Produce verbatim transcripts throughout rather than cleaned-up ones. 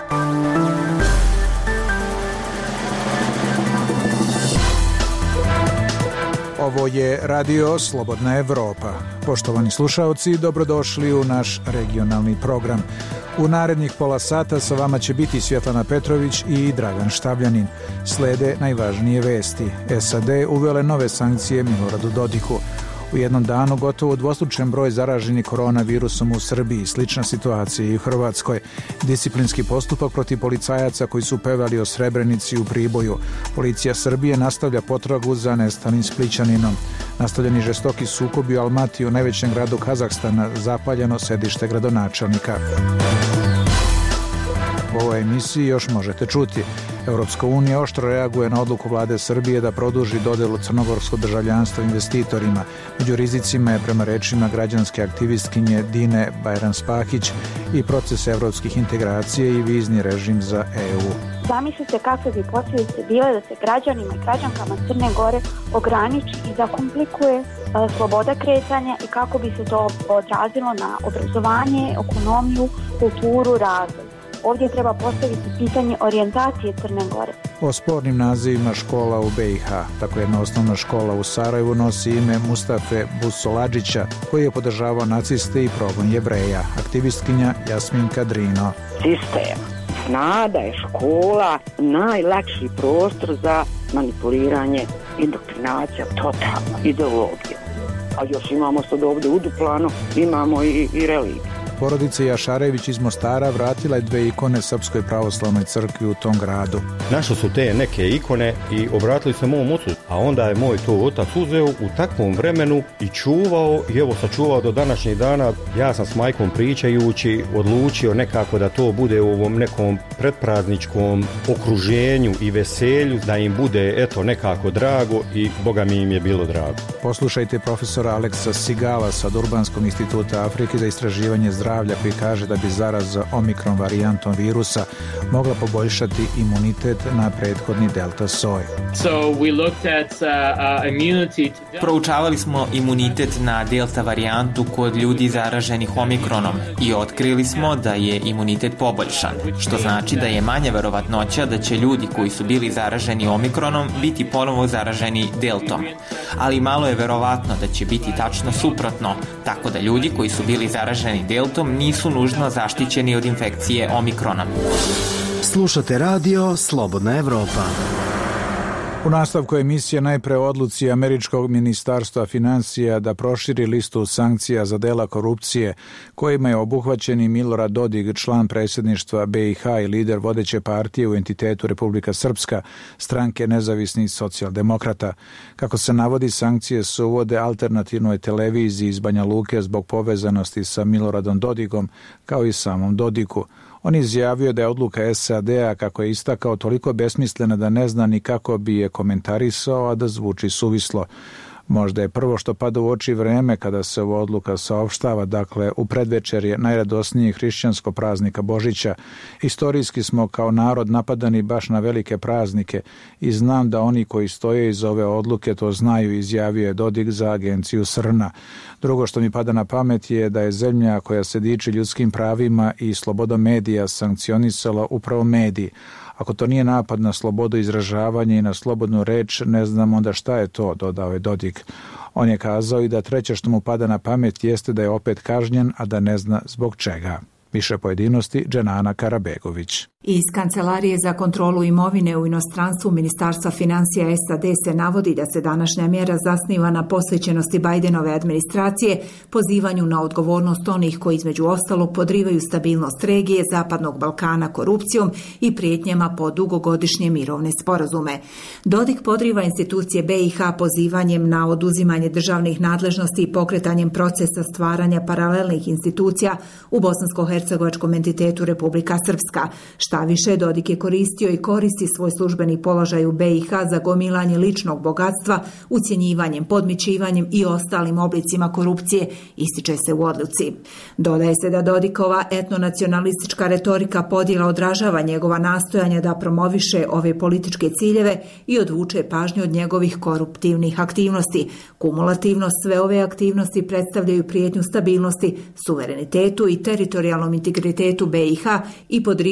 Ovo je Radio Slobodna Evropa. Poštovani slušaoci, dobrodošli u naš regionalni program. U narednih pola sata sa vama će biti Svjetlana Petrović i Dragan Štavljanin. Slede najvažnije vesti. S A D uvele nove sankcije Miloradu Dodiku. U jednom danu gotovo dvostručen broj zaraženih koronavirusom u Srbiji, slična situacija i u Hrvatskoj. Disciplinski postupak protiv policajaca koji su pevali o Srebrenici u Priboju. Policija Srbije nastavlja potragu za nestalim Splićaninom. Nastavljeni žestoki sukobi u Almati, u najvećem gradu Kazahstana, zapaljeno sedište gradonačelnika. U ovoj emisiji još možete čuti. Europska unija oštro reaguje na odluku vlade Srbije da produži dodelu crnogorskog državljanstva investitorima. Među rizicima je, prema rečima građanske aktivistkinje Dine Bajranspahić, i proces evropskih integracija i vizni režim za E U. Zamislite kakve bi posljedice bile da se građanima i građankama Crne Gore ograniči i zakomplikuje uh, sloboda kretanja i kako bi se to odrazilo na obrazovanje, ekonomiju, kulturu, razvoj. Ovdje treba postaviti pitanje orijentacije Crne Gore. O spornim nazivima škola u B i H. Tako jedna osnovna škola u Sarajevu nosi ime Mustafe Busoladžića, koji je podržavao naciste i progon Jevreja. Aktivistkinja Jasminka Drino. Sistem zna da je škola najlakši prostor za manipuliranje, indoktrinacija, totalna ideologija. A još imamo sad ovdje u Duplanu, imamo i, i religiju. Porodica Jašarević iz Mostara vratila je dve ikone Srpskoj pravoslavnoj crkvi u tom gradu. Našli su te neke ikone i obratili se mom ocu, a onda je moj to otac uzeo u takvom vremenu i čuvao, i evo sačuvao do današnjih dana. Ja sam s majkom pričajući odlučio nekako da to bude u ovom nekom pretprazničkom okruženju i veselju, da im bude eto nekako drago, i Boga mi im je bilo drago. Poslušajte profesora Aleksa Sigala sa Durbanskog instituta Afrike za istraživanje zdravlja, koji kaže da bi zaraza omikron varijantom virusa mogla poboljšati imunitet na prethodni delta soj. So we looked at uh, uh, immunity to... Proučavali smo imunitet na delta varijantu kod ljudi zaraženih omikronom i otkrili smo da je imunitet poboljšan, što znači da je manja verovatnoća da će ljudi koji su bili zaraženi omikronom biti ponovo zaraženi deltom. Ali malo je verovatno da će biti tačno suprotno, tako da ljudi koji su bili zaraženi deltom nisu nužno zaštićeni od infekcije omikronom. Slušate radio Slobodna Evropa. U nastavku emisije najpre o odluci američkog ministarstva financija da proširi listu sankcija za dela korupcije kojima je obuhvaćen i Milorad Dodik, član predsjedništva B i H i lider vodeće partije u entitetu Republika Srpska, stranke nezavisnih socijaldemokrata. Kako se navodi, sankcije se uvode alternativnoj televiziji iz Banja Luke zbog povezanosti sa Miloradom Dodikom, kao i samom Dodiku. On izjavio da je odluka S A D-a, kako je istakao, toliko besmislena da ne zna ni kako bi je komentarisao, a da zvuči suvislo. Možda je prvo što pada u oči vreme kada se ova odluka saopštava, dakle u predvečerje najradosnijeg hrišćanskog praznika Božića. Istorijski smo kao narod napadani baš na velike praznike i znam da oni koji stoje iz ove odluke to znaju, izjavio je Dodik za agenciju Srna. Drugo što mi pada na pamet je da je zemlja koja se diči ljudskim pravima i slobodom medija sankcionisala upravo mediji. Ako to nije napad na slobodu izražavanja i na slobodnu reč, ne znam onda šta je to, dodao je Dodik. On je kazao i da treće što mu pada na pamet jeste da je opet kažnjen, a da ne zna zbog čega. Više pojedinosti Dženana Karabegović. Iz Kancelarije za kontrolu imovine u inostranstvu Ministarstva financija S A D se navodi da se današnja mjera zasniva na posvećenosti Bajdenove administracije, pozivanju na odgovornost onih koji između ostalog podrivaju stabilnost regije Zapadnog Balkana korupcijom i prijetnjama po dugogodišnje mirovne sporazume. Dodik podriva institucije B i H pozivanjem na oduzimanje državnih nadležnosti i pokretanjem procesa stvaranja paralelnih institucija u bosansko-hercegovačkom entitetu Republika Srpska. Šta više, Dodik je koristio i koristi svoj službeni položaj u B i H za gomilanje ličnog bogatstva, ucjenjivanjem, podmićivanjem i ostalim oblicima korupcije, ističe se u odluci. Dodaje se da Dodikova etnonacionalistička retorika podjela odražava njegova nastojanja da promoviše ove političke ciljeve i odvuče pažnju od njegovih koruptivnih aktivnosti. Kumulativno sve ove aktivnosti predstavljaju prijetnju stabilnosti, suverenitetu i teritorijalnom integritetu B i H i podrivaju Dejtonski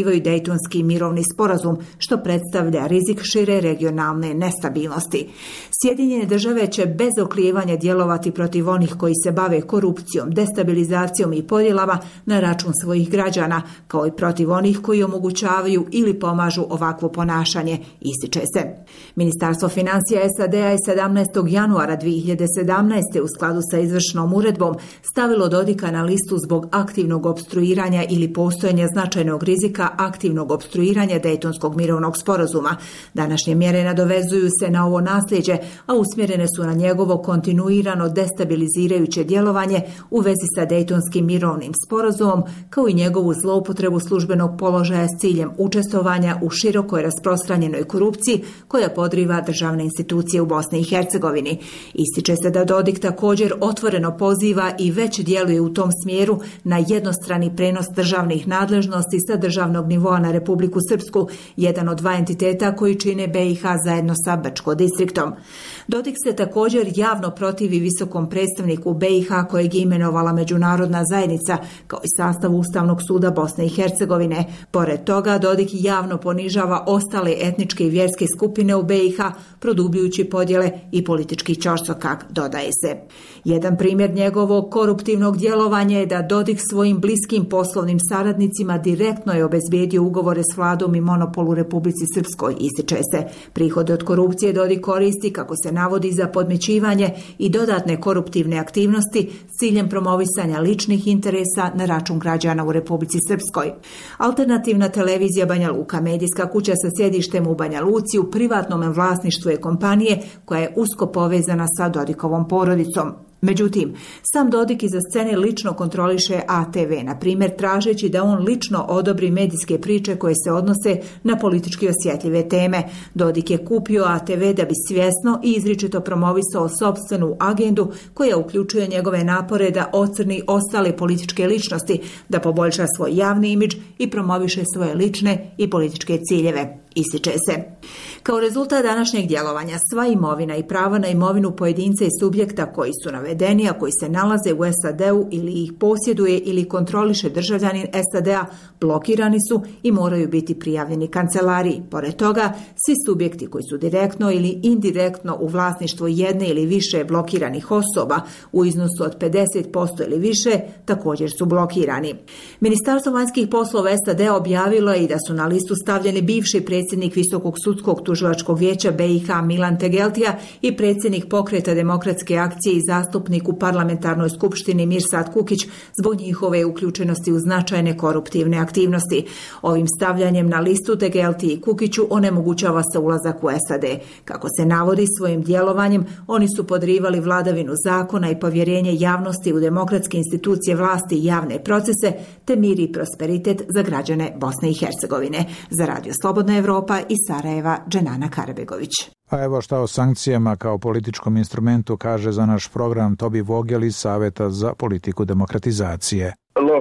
Dejtonski mirovni sporazum, što predstavlja rizik šire regionalne nestabilnosti. Sjedinjene države će bez oklijevanja djelovati protiv onih koji se bave korupcijom, destabilizacijom i podjelama na račun svojih građana, kao i protiv onih koji omogućavaju ili pomažu ovakvo ponašanje, ističe se. Ministarstvo financija S A D-a je sedamnaestog januara dvije hiljade sedamnaeste u skladu sa izvršnom uredbom stavilo Dodika na listu zbog aktivnog opstruiranja ili postojanja značajnog rizika aktivnog opstruiranja Dejtonskog mirovnog sporazuma. Današnje mjere nadovezuju se na ovo nasljeđe, a usmjerene su na njegovo kontinuirano destabilizirajuće djelovanje u vezi sa Dejtonskim mirovnim sporazumom, kao i njegovu zloupotrebu službenog položaja s ciljem učestvovanja u širokoj rasprostranjenoj korupciji koja podriva državne institucije u Bosni i Hercegovini. Ističe se da Dodik također otvoreno poziva i već djeluje u tom smjeru na jednostrani prenos državnih nadležnosti sa državnog nivoa na Republiku Srpsku, jedan od dva entiteta koji čine B i H zajedno sa Brčko-distriktom. Dodik se također javno protivi visokom predstavniku B i H kojeg je imenovala međunarodna zajednica, kao i sastav Ustavnog suda Bosne i Hercegovine. Pored toga, Dodik javno ponižava ostale etničke i vjerske skupine u B i H, produbljujući podjele i politički ćorsokak, dodaje se. Jedan primjer njegovog koruptivnog djelovanja je da Dodik svojim bliskim poslovnim saradnicima direktno je obezbijedio ugovore s vladom i monopol u Republici Srpskoj, ističe se. Prihode od korupcije Dodik koristi, kako se navodi, za podmićivanje i dodatne koruptivne aktivnosti s ciljem promovisanja ličnih interesa na račun građana u Republici Srpskoj. Alternativna televizija Banja Luka, medijska kuća sa sjedištem u Banja Luci, u privatnom vlasništvu je kompanije koja je usko povezana sa Dodikovom porodicom. Međutim, sam Dodik iza scene lično kontroliše A T V, na primjer tražeći da on lično odobri medijske priče koje se odnose na politički osjetljive teme. Dodik je kupio A T V da bi svjesno i izričito promovisao sopstvenu agendu koja uključuje njegove napore da ocrni ostale političke ličnosti, da poboljša svoj javni imidž i promoviše svoje lične i političke ciljeve, ističe se. Kao rezultat današnjeg djelovanja, sva imovina i prava na imovinu pojedinca i subjekta koji su navedeni, a koji se nalaze u S A D-u ili ih posjeduje ili kontroliše državljanin S A D-a, blokirani su i moraju biti prijavljeni kancelariji. Pored toga, svi subjekti koji su direktno ili indirektno u vlasništvu jedne ili više blokiranih osoba u iznosu od pedeset posto ili više također su blokirani. Ministarstvo vanjskih poslova S A D-a objavilo je i da su na listu stavljeni bivši predsjednik Visokog sudskog tužilačkog vijeća B i H Milan Tegeltija i predsjednik Pokreta demokratske akcije i zastupnik u parlamentarnoj skupštini Mirsad Kukić zbog njihove uključenosti u značajne koruptivne aktivnosti. Ovim stavljanjem na listu Tegeltiji i Kukiću onemogućava se ulazak u S A D. Kako se navodi, svojim djelovanjem oni su podrivali vladavinu zakona i povjerenje javnosti u demokratske institucije vlasti i javne procese, te mir i prosperitet za građane Bosne i Hercegovine. Za Radio Slobodna Evropa iz Sarajeva, Dženana Karabegović. A evo šta o sankcijama kao političkom instrumentu kaže za naš program Tobi Vogel iz Saveta za politiku demokratizacije. Look.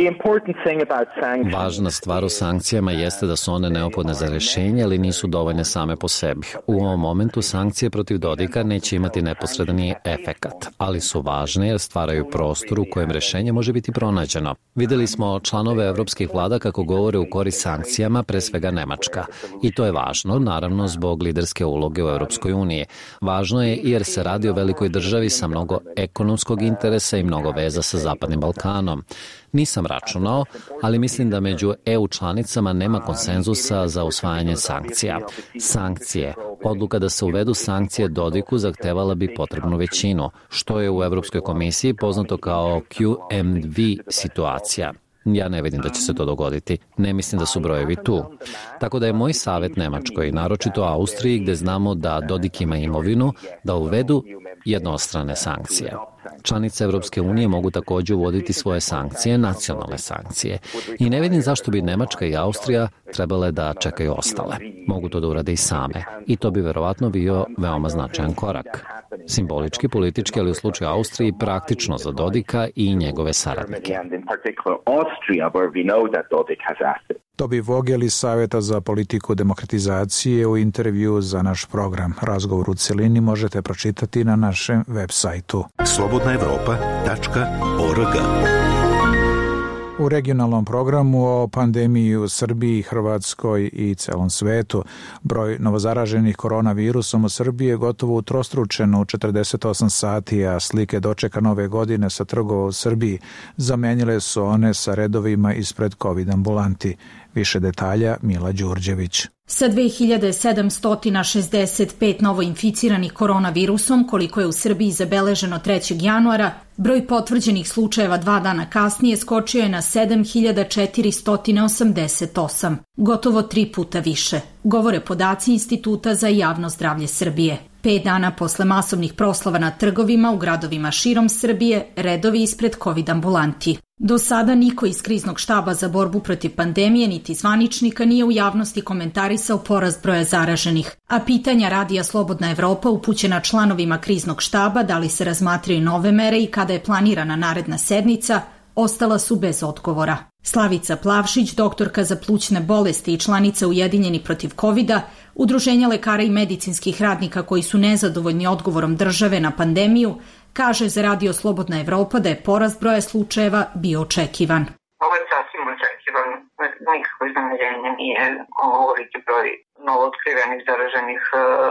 Važna stvar u sankcijama jeste da su one neophodne za rješenje, ali nisu dovoljne same po sebi. U ovom momentu sankcije protiv Dodika neće imati neposredni efekat, ali su važne jer stvaraju prostor u kojem rješenje može biti pronađeno. Vidjeli smo članove evropskih vlada kako govore u korist sankcijama, pre svega Nemačka. I to je važno, naravno, zbog liderske uloge u Europskoj uniji. Važno je jer se radi o velikoj državi sa mnogo ekonomskog interesa i mnogo veza sa Zapadnim Balkanom. Nisam računao, ali mislim da među E U članicama nema konsenzusa za usvajanje sankcija. Sankcije. Odluka da se uvedu sankcije Dodiku zahtevala bi potrebnu većinu, što je u Europskoj komisiji poznato kao Q M V situacija. Ja ne vidim da će se to dogoditi. Ne mislim da su brojevi tu. Tako da je moj savjet Nemačkoj, naročito Austriji, gdje znamo da Dodik ima imovinu, da uvedu jednostrane sankcije. Članice Evropske unije mogu također uvoditi svoje sankcije, nacionalne sankcije. I ne vidim zašto bi Nemačka i Austrija trebale da čekaju ostale. Mogu to da urade i same. I to bi verovatno bio veoma značajan korak. Simbolički, politički, ali u slučaju Austriji praktično za Dodika i njegove saradnike. Tobi Vogel iz Savjeta za politiku demokratizacije u intervju za naš program. Razgovor u celini možete pročitati na našem web sajtu slobodna evropa tačka org. U regionalnom programu o pandemiji u Srbiji, Hrvatskoj i celom svetu. Broj novozaraženih koronavirusom u Srbiji je gotovo utrostručen u četrdeset osam sati, a slike dočeka nove godine sa trgova u Srbiji zamenile su one sa redovima ispred COVID ambulanti. Više detalja Mila Đurđević. Sa dve hiljade sedamsto šezdeset pet novoinficiranih koronavirusom, koliko je u Srbiji zabeleženo trećeg januara, broj potvrđenih slučajeva dva dana kasnije skočio je na sedam hiljada četiristo osamdeset osam, gotovo tri puta više, govore podaci Instituta za javno zdravlje Srbije. Pet dana posle masovnih proslava na trgovima u gradovima širom Srbije, redovi ispred COVID ambulanti. Do sada niko iz kriznog štaba za borbu protiv pandemije niti zvaničnika nije u javnosti komentarisao porast broja zaraženih, a pitanja Radija Slobodna Evropa upućena članovima kriznog štaba da li se razmatraju nove mere i kada je planirana naredna sednica, ostala su bez odgovora. Slavica Plavšić, doktorka za plućne bolesti i članica Ujedinjeni protiv kovida, Udruženja lekara i medicinskih radnika koji su nezadovoljni odgovorom države na pandemiju, kaže za Radio Slobodna Evropa da je porast broja slučajeva bio očekivan. Ovo je sasvim očekivan, nikakvo iznenađenje nije ovoliki broj novootkrivenih zaraženih,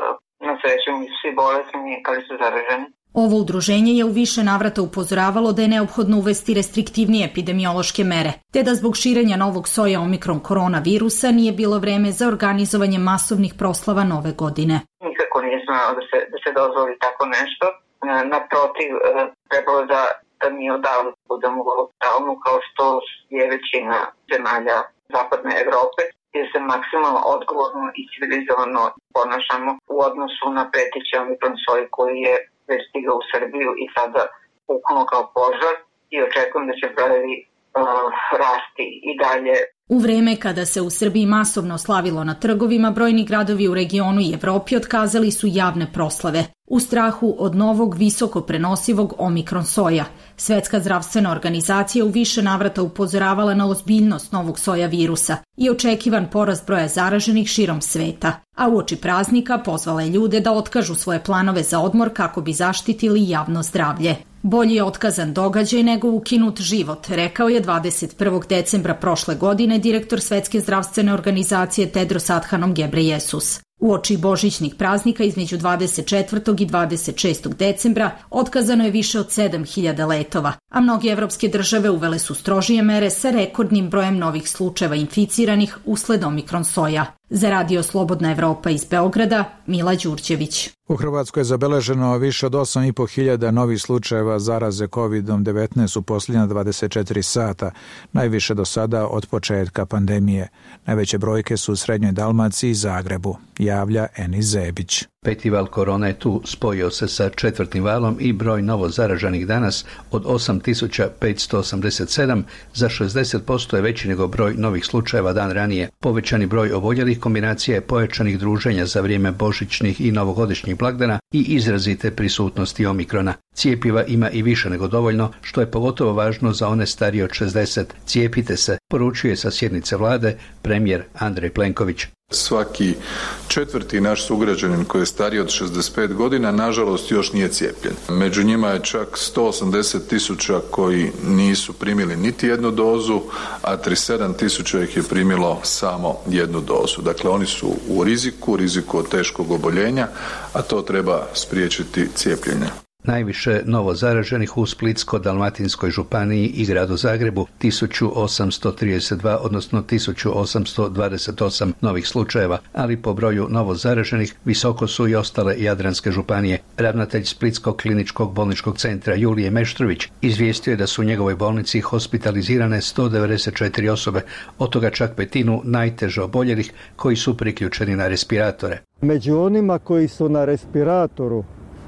na sreću nisu svi bolesni, ali su zaraženi. Ovo udruženje je u više navrata upozoravalo da je neophodno uvesti restriktivnije epidemiološke mere, te da zbog širenja novog soja omikron koronavirusa nije bilo vreme za organizovanje masovnih proslava nove godine. Nikako nije smelo da se, da se dozvoli tako nešto. Naprotiv, trebalo da, da mi odavno budemo u lockdownu kao što je većina zemalja zapadne Evrope, gdje se maksimalno odgovorno i civilizovano ponašamo u odnosu na preteći omikron soj koji je već stigao u Srbiju i sada puknuo kao požar i očekujem da će brojevi uh, rasti i dalje. U vreme kada se u Srbiji masovno slavilo na trgovima, brojni gradovi u regionu i Evropi otkazali su javne proslave u strahu od novog visoko prenosivog omikron soja. Svetska zdravstvena organizacija u više navrata upozoravala na ozbiljnost novog soja virusa i očekivan porast broja zaraženih širom sveta, a uoči praznika pozvala je ljude da otkažu svoje planove za odmor kako bi zaštitili javno zdravlje. Bolji je otkazan događaj nego ukinut život, rekao je dvadeset prvog decembra prošle godine direktor Svetske zdravstvene organizacije Tedros Adhanom Ghebreyesus. Uoči božićnih praznika između dvadeset četvrtog i dvadeset šestog decembra otkazano je više od sedam hiljada letova, a mnoge evropske države uvele su strožije mere sa rekordnim brojem novih slučajeva inficiranih usled omikron soja. Za Radio Slobodna Evropa iz Beograda, Mila Đurđević. U Hrvatskoj je zabeleženo više od osam i po hiljada novih slučajeva zaraze kovid devetnaest u posljednja dvadeset četiri sata, najviše do sada od početka pandemije. Najveće brojke su u Srednjoj Dalmaciji i Zagrebu, javlja Enis Zebić. Peti val korone tu spojio se sa četvrtim valom i broj novo zaraženih danas od osam tisuća petsto osamdeset sedam za šezdeset posto je veći nego broj novih slučajeva dan ranije. Povećani broj oboljelih kombinacija je pojačanih druženja za vrijeme božićnih i novogodišnjih blagdana i izrazite prisutnosti omikrona. Cijepiva ima i više nego dovoljno, što je pogotovo važno za one starije od šezdeset. Cijepite se, poručuje sa sjednice vlade premijer Andrej Plenković. Svaki četvrti naš sugrađanin koji je stariji od šezdeset pet godina, nažalost, još nije cijepljen. Među njima je čak sto osamdeset tisuća koji nisu primili niti jednu dozu, a trideset sedam tisuća ih je primilo samo jednu dozu. Dakle, oni su u riziku, riziku od teškog oboljenja, a to treba spriječiti cijepljenje. Najviše novo zaraženih u Splitsko-dalmatinskoj županiji i gradu Zagrebu, tisuću osamsto trideset dva, odnosno tisuću osamsto dvadeset osam novih slučajeva, ali po broju novo zaraženih visoko su i ostale jadranske županije. Ravnatelj Splitskog kliničkog bolničkog centra Julije Meštrović izvijestio je da su u njegovoj bolnici hospitalizirane sto devedeset četiri osobe, od toga čak petinu najteže oboljelih koji su priključeni na respiratore. Među onima koji su na respiratoru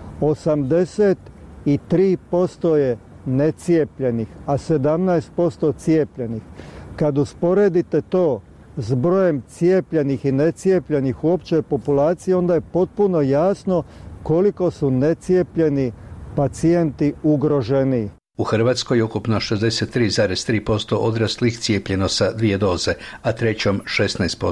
osamdeset tri posto je necijepljenih, a sedamnaest posto cijepljenih. Kad usporedite to s brojem cijepljenih i necijepljenih u općoj populaciji, onda je potpuno jasno koliko su necijepljeni pacijenti ugroženiji. U Hrvatskoj je ukupno šezdeset tri zarez tri posto odraslih cijepljeno sa dvije doze, a trećom šesnaest posto.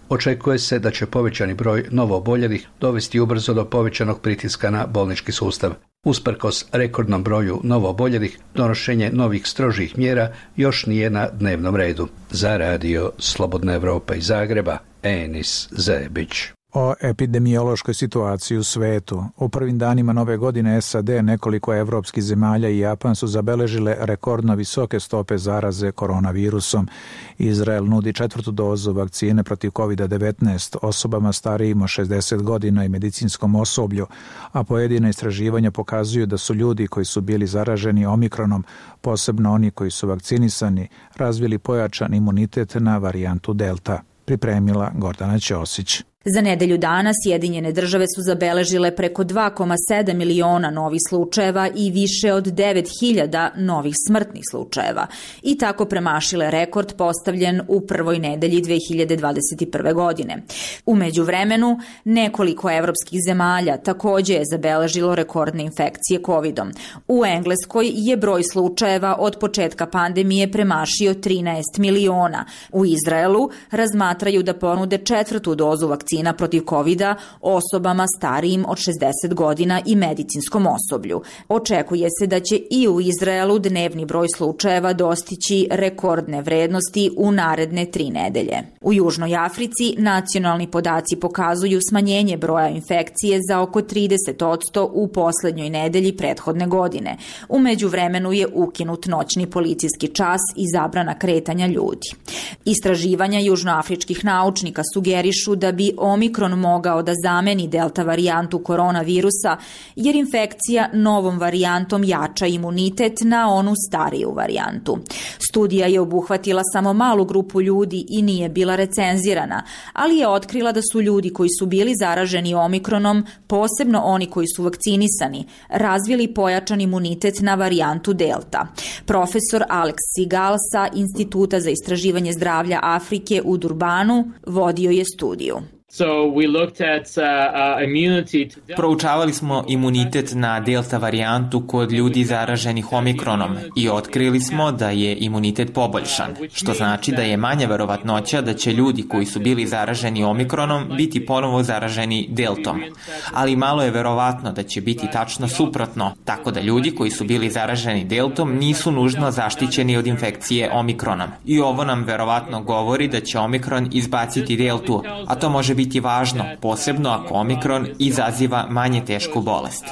Očekuje se da će povećani broj novooboljelih dovesti ubrzo do povećanog pritiska na bolnički sustav. Usprkos rekordnom broju novooboljelih, donošenje novih strožih mjera još nije na dnevnom redu. Za radio Slobodna Evropa iz Zagreba, Enis Zebić. O epidemiološkoj situaciji u svetu. U prvim danima nove godine S A D, nekoliko evropskih zemalja i Japan su zabeležile rekordno visoke stope zaraze koronavirusom. Izrael nudi četvrtu dozu vakcine protiv kovid devetnaest osobama starijim od šezdeset godina i medicinskom osoblju, a pojedina istraživanja pokazuju da su ljudi koji su bili zaraženi omikronom, posebno oni koji su vakcinisani, razvili pojačan imunitet na varijantu delta. Pripremila Gordana Ćosić. Za nedelju dana Sjedinjene države su zabeležile preko dva zarez sedam miliona novih slučajeva i više od devet hiljada novih smrtnih slučajeva i tako premašile rekord postavljen u prvoj nedelji dve hiljade dvadeset prve. godine. U međuvremenu, nekoliko evropskih zemalja takođe je zabeležilo rekordne infekcije kovidom. U Engleskoj je broj slučajeva od početka pandemije premašio trinaest miliona. U Izraelu razmatraju da ponude četvrtu dozu vakcina protiv kovida osobama starijim od šezdeset godina i medicinskom osoblju. Očekuje se da će i u Izraelu dnevni broj slučajeva dostići rekordne vrednosti u naredne tri nedelje. U Južnoj Africi nacionalni podaci pokazuju smanjenje broja infekcije za oko trideset posto u poslednjoj nedelji prethodne godine. U međuvremenu je ukinut noćni policijski čas i zabrana kretanja ljudi. Istraživanja južnoafričkih naučnika sugerišu da bi Omikron mogao da zameni delta varijantu koronavirusa, jer infekcija novom varijantom jača imunitet na onu stariju varijantu. Studija je obuhvatila samo malu grupu ljudi i nije bila recenzirana, ali je otkrila da su ljudi koji su bili zaraženi Omikronom, posebno oni koji su vakcinisani, razvili pojačan imunitet na varijantu delta. Profesor Alex Sigal sa Instituta za istraživanje zdravlja Afrike u Durbanu vodio je studiju. So we looked at uh, uh, immunity to delta. Proučavali smo imunitet na delta varijantu kod ljudi zaraženih omikronom i otkrili smo da je imunitet poboljšan, što znači da je manja verovatnoća da će ljudi koji su bili zaraženi omikronom biti ponovo zaraženi deltom. Ali malo je verovatno da će biti tačno suprotno, tako da ljudi koji su bili zaraženi deltom nisu nužno zaštićeni od infekcije omikronom. I ovo nam verovatno govori da će omikron izbaciti deltu, a to može biti biti važno, posebno ako omikron izaziva manje tešku bolest.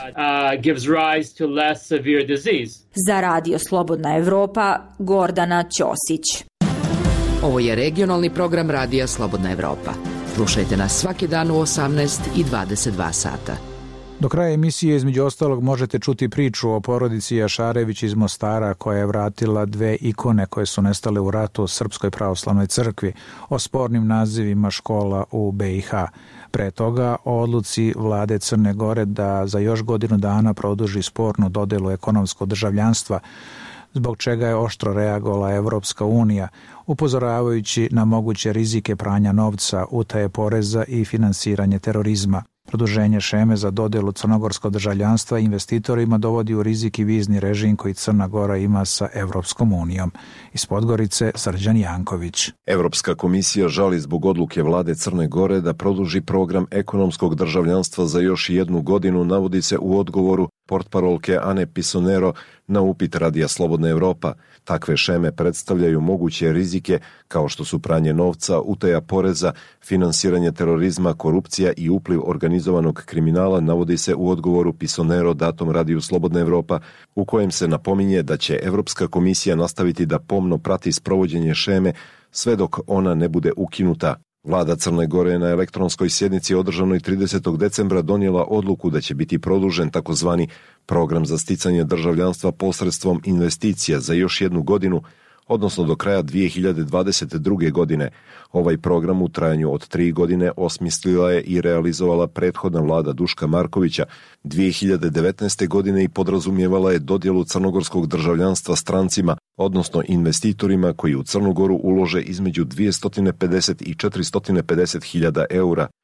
Za radio Slobodna Evropa, Gordana Ćosić. Ovo je regionalni program radija Slobodna Evropa. Slušajte nas svaki dan u osamnaest i dvadeset dva sata. Do kraja emisije između ostalog možete čuti priču o porodici Jašarević iz Mostara koja je vratila dve ikone koje su nestale u ratu Srpskoj pravoslavnoj crkvi, o spornim nazivima škola u B i H. Pre toga o odluci vlade Crne Gore da za još godinu dana produži spornu dodelu ekonomskog državljanstva, zbog čega je oštro reagovala Evropska unija, upozoravajući na moguće rizike pranja novca, utaje poreza i finansiranje terorizma. Produženje šeme za dodelu crnogorskog državljanstva investitorima dovodi u rizik i vizni režim koji Crna Gora ima sa Evropskom unijom. Iz Podgorice, Srđan Janković. Evropska komisija žali zbog odluke vlade Crne Gore da produži program ekonomskog državljanstva za još jednu godinu, navodi se u odgovoru portparolke Ane Pisonero na upit Radija Slobodna Evropa. Takve šeme predstavljaju moguće rizike kao što su pranje novca, utaja poreza, finansiranje terorizma, korupcija i upliv organizovanog kriminala, navodi se u odgovoru Pisonero datom Radiju Slobodna Evropa, u kojem se napominje da će Evropska komisija nastaviti da pomno prati sprovođenje šeme sve dok ona ne bude ukinuta. Vlada Crne Gore je na elektronskoj sjednici održanoj tridesetog decembra donijela odluku da će biti produžen takozvani program za sticanje državljanstva posredstvom investicija za još jednu godinu, odnosno do kraja dvije hiljade dvadeset druge. godine. Ovaj program u trajanju od tri godine osmislila je i realizovala prethodna vlada Duška Markovića dvije hiljade devetnaeste. godine i podrazumijevala je dodjelu crnogorskog državljanstva strancima, odnosno investitorima koji u Crnu Goru ulože između dvjesto pedeset i četiristo pedeset hiljada eura.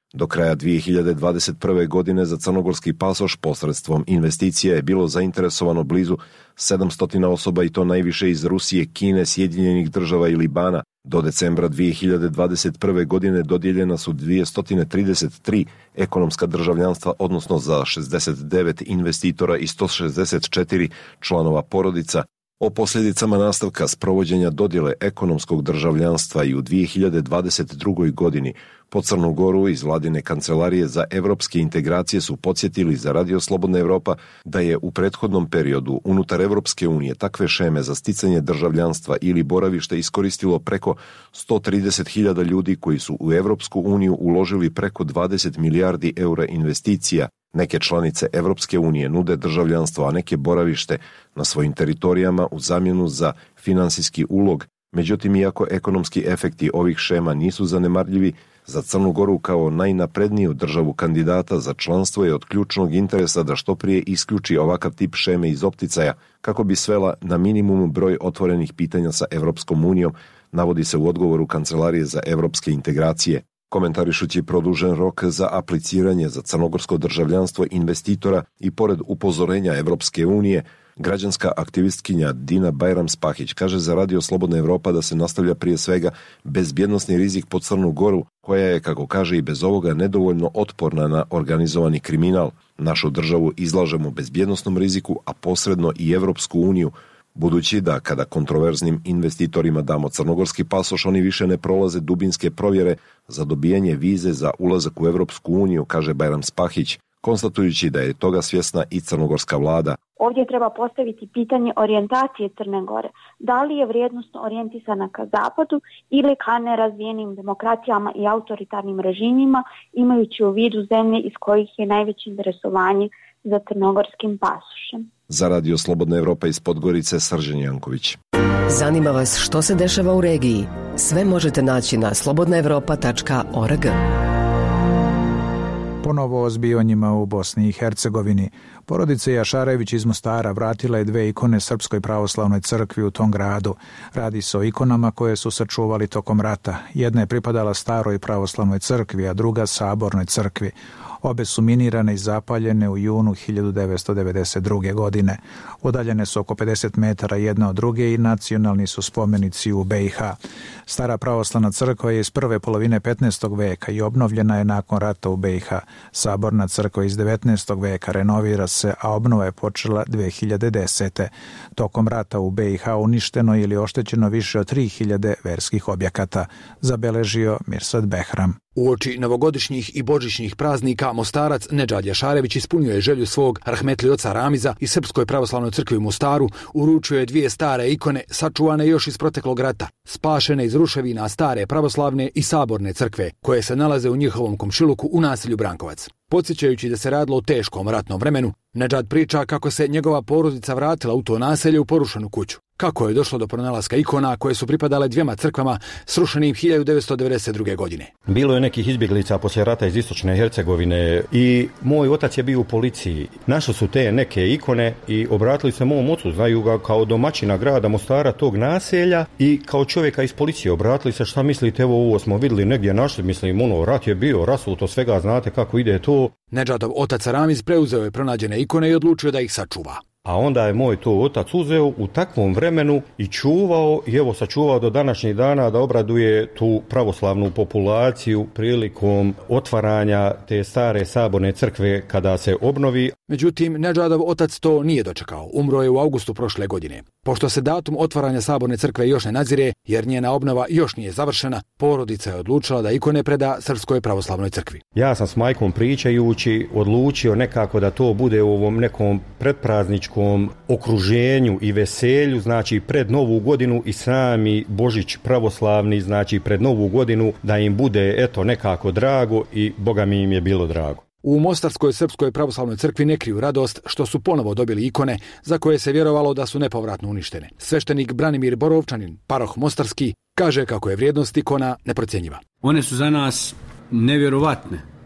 Do kraja dvije hiljade dvadeset prve. godine za crnogorski pasoš posredstvom investicija je bilo zainteresovano blizu sedamsto osoba i to najviše iz Rusije, Kine, Sjedinjenih država i Libana. Do decembra dvije hiljade dvadeset prve. godine dodijeljena su dvjesto trideset tri ekonomska državljanstva, odnosno za šezdeset devet investitora i sto šezdeset četiri članova porodica. O posljedicama nastavka sprovođenja dodjele ekonomskog državljanstva i u dvije hiljade dvadeset drugoj. godini po Crnu Goru iz vladine kancelarije za evropske integracije su podsjetili za Radio Slobodna Evropa da je u prethodnom periodu unutar Evropske unije takve šeme za sticanje državljanstva ili boravište iskoristilo preko sto trideset hiljada ljudi koji su u Evropsku uniju uložili preko dvadeset milijardi eura investicija. Neke članice Evropske unije nude državljanstvo, a neke boravište na svojim teritorijama u zamjenu za finansijski ulog. Međutim, iako ekonomski efekti ovih šema nisu zanemarljivi, za Crnu Goru kao najnapredniju državu kandidata za članstvo je od ključnog interesa da što prije isključi ovakav tip šeme iz opticaja kako bi svela na minimum broj otvorenih pitanja sa Evropskom unijom, navodi se u odgovoru Kancelarije za evropske integracije. Komentarišući produžen rok za apliciranje za crnogorsko državljanstvo investitora i pored upozorenja Evropske unije, građanska aktivistkinja Dina Bajram-Spahić kaže za Radio Slobodna Evropa da se nastavlja prije svega bezbjednosni rizik po Crnu Goru, koja je, kako kaže, i bez ovoga nedovoljno otporna na organizovani kriminal. Našu državu izlažemo bezbjednosnom riziku, a posredno i Evropsku uniju, budući da kada kontroverznim investitorima damo crnogorski pasoš, oni više ne prolaze dubinske provjere za dobijanje vize za ulazak u Evropsku uniju, kaže Bajram-Spahić, konstatujući da je toga svjesna i crnogorska vlada. Ovdje treba postaviti pitanje orijentacije Crne Gore. Da li je vrijednosno orijentisana ka zapadu ili ka nerazvijenim demokracijama i autoritarnim režimima, imajući u vidu zemlje iz kojih je najveće interesovanje za crnogorskim pasošem. Za Radio Slobodna Evropa iz Podgorice, Srđan Janković. Zanima vas što se dešava u regiji? Sve možete naći na slobodna evropa tačka org. Ponovo o zbivanjima u Bosni i Hercegovini. Porodica Jašarević iz Mostara vratila je dve ikone Srpskoj pravoslavnoj crkvi u tom gradu. Radi se o ikonama koje su sačuvali tokom rata. Jedna je pripadala Staroj pravoslavnoj crkvi, a druga Sabornoj crkvi. Obe su minirane i zapaljene u junu hiljadu devetsto devedeset druge. godine. Udaljene su oko pedeset metara jedna od druge i nacionalni su spomenici u be i ha. Stara pravoslavna crkva je iz prve polovine petnaestog veka i obnovljena je nakon rata u be i ha. Saborna crkva iz devetnaestog veka renovira se, a obnova je počela dve hiljade desete. Tokom rata u be i ha uništeno ili oštećeno više od tri hiljade verskih objekata, zabeležio Mirsad Behram. Uoči novogodišnjih i božićnih praznika Mostarac Nedžad Jašarević ispunio je želju svog rahmetli oca Ramiza i Srpskoj pravoslavnoj crkvi u Mostaru, uručio je dvije stare ikone sačuvane još iz proteklog rata, spašene iz ruševina stare pravoslavne i saborne crkve, koje se nalaze u njihovom komšiluku u naselju Brankovac. Podsjećajući da se radilo o teškom ratnom vremenu, Nedžad priča kako se njegova porodica vratila u to naselje u porušenu kuću. Kako je došlo do pronalaska ikona koje su pripadale dvijema crkvama srušenim hiljadu devetsto devedeset druge. godine. Bilo je nekih izbjeglica poslije rata iz istočne Hercegovine i moj otac je bio u policiji. Našli su te neke ikone i obratili se mom ocu, znaju ga kao domaćina grada Mostara, tog naselja, i kao čovjeka iz policije obratili se, šta mislite, evo ovo smo vidjeli negdje našli, mislim, ono, rat je bio, rasuto, svega znate kako ide to. Nedžadov otac Ramiz preuzeo je pronađene ikone i odlučio da ih sačuva. A onda je moj to otac uzeo u takvom vremenu i čuvao, i evo sačuvao do današnjih dana da obraduje tu pravoslavnu populaciju prilikom otvaranja te stare saborne crkve kada se obnovi. Međutim, Nedžadov otac to nije dočekao. Umro je u augustu prošle godine. Pošto se datum otvaranja saborne crkve još ne nadzire, jer njena obnova još nije završena, porodica je odlučila da ikone preda Srpskoj pravoslavnoj crkvi. Ja sam s majkom pričajući odlučio nekako da to bude u ovom nekom predprazničkom okruženju i veselju, znači pred Novu godinu i sami Božić pravoslavni, znači pred Novu godinu, da im bude eto nekako drago, i Boga mi im je bilo drago. U Mostarskoj Srpskoj pravoslavnoj crkvi ne kriju radost što su ponovo dobili ikone za koje se vjerovalo da su nepovratno uništene. Sveštenik Branimir Borovčanin, paroh Mostarski, kaže kako je vrijednost ikona neprocjenjiva. One su za nas nevjerovatne.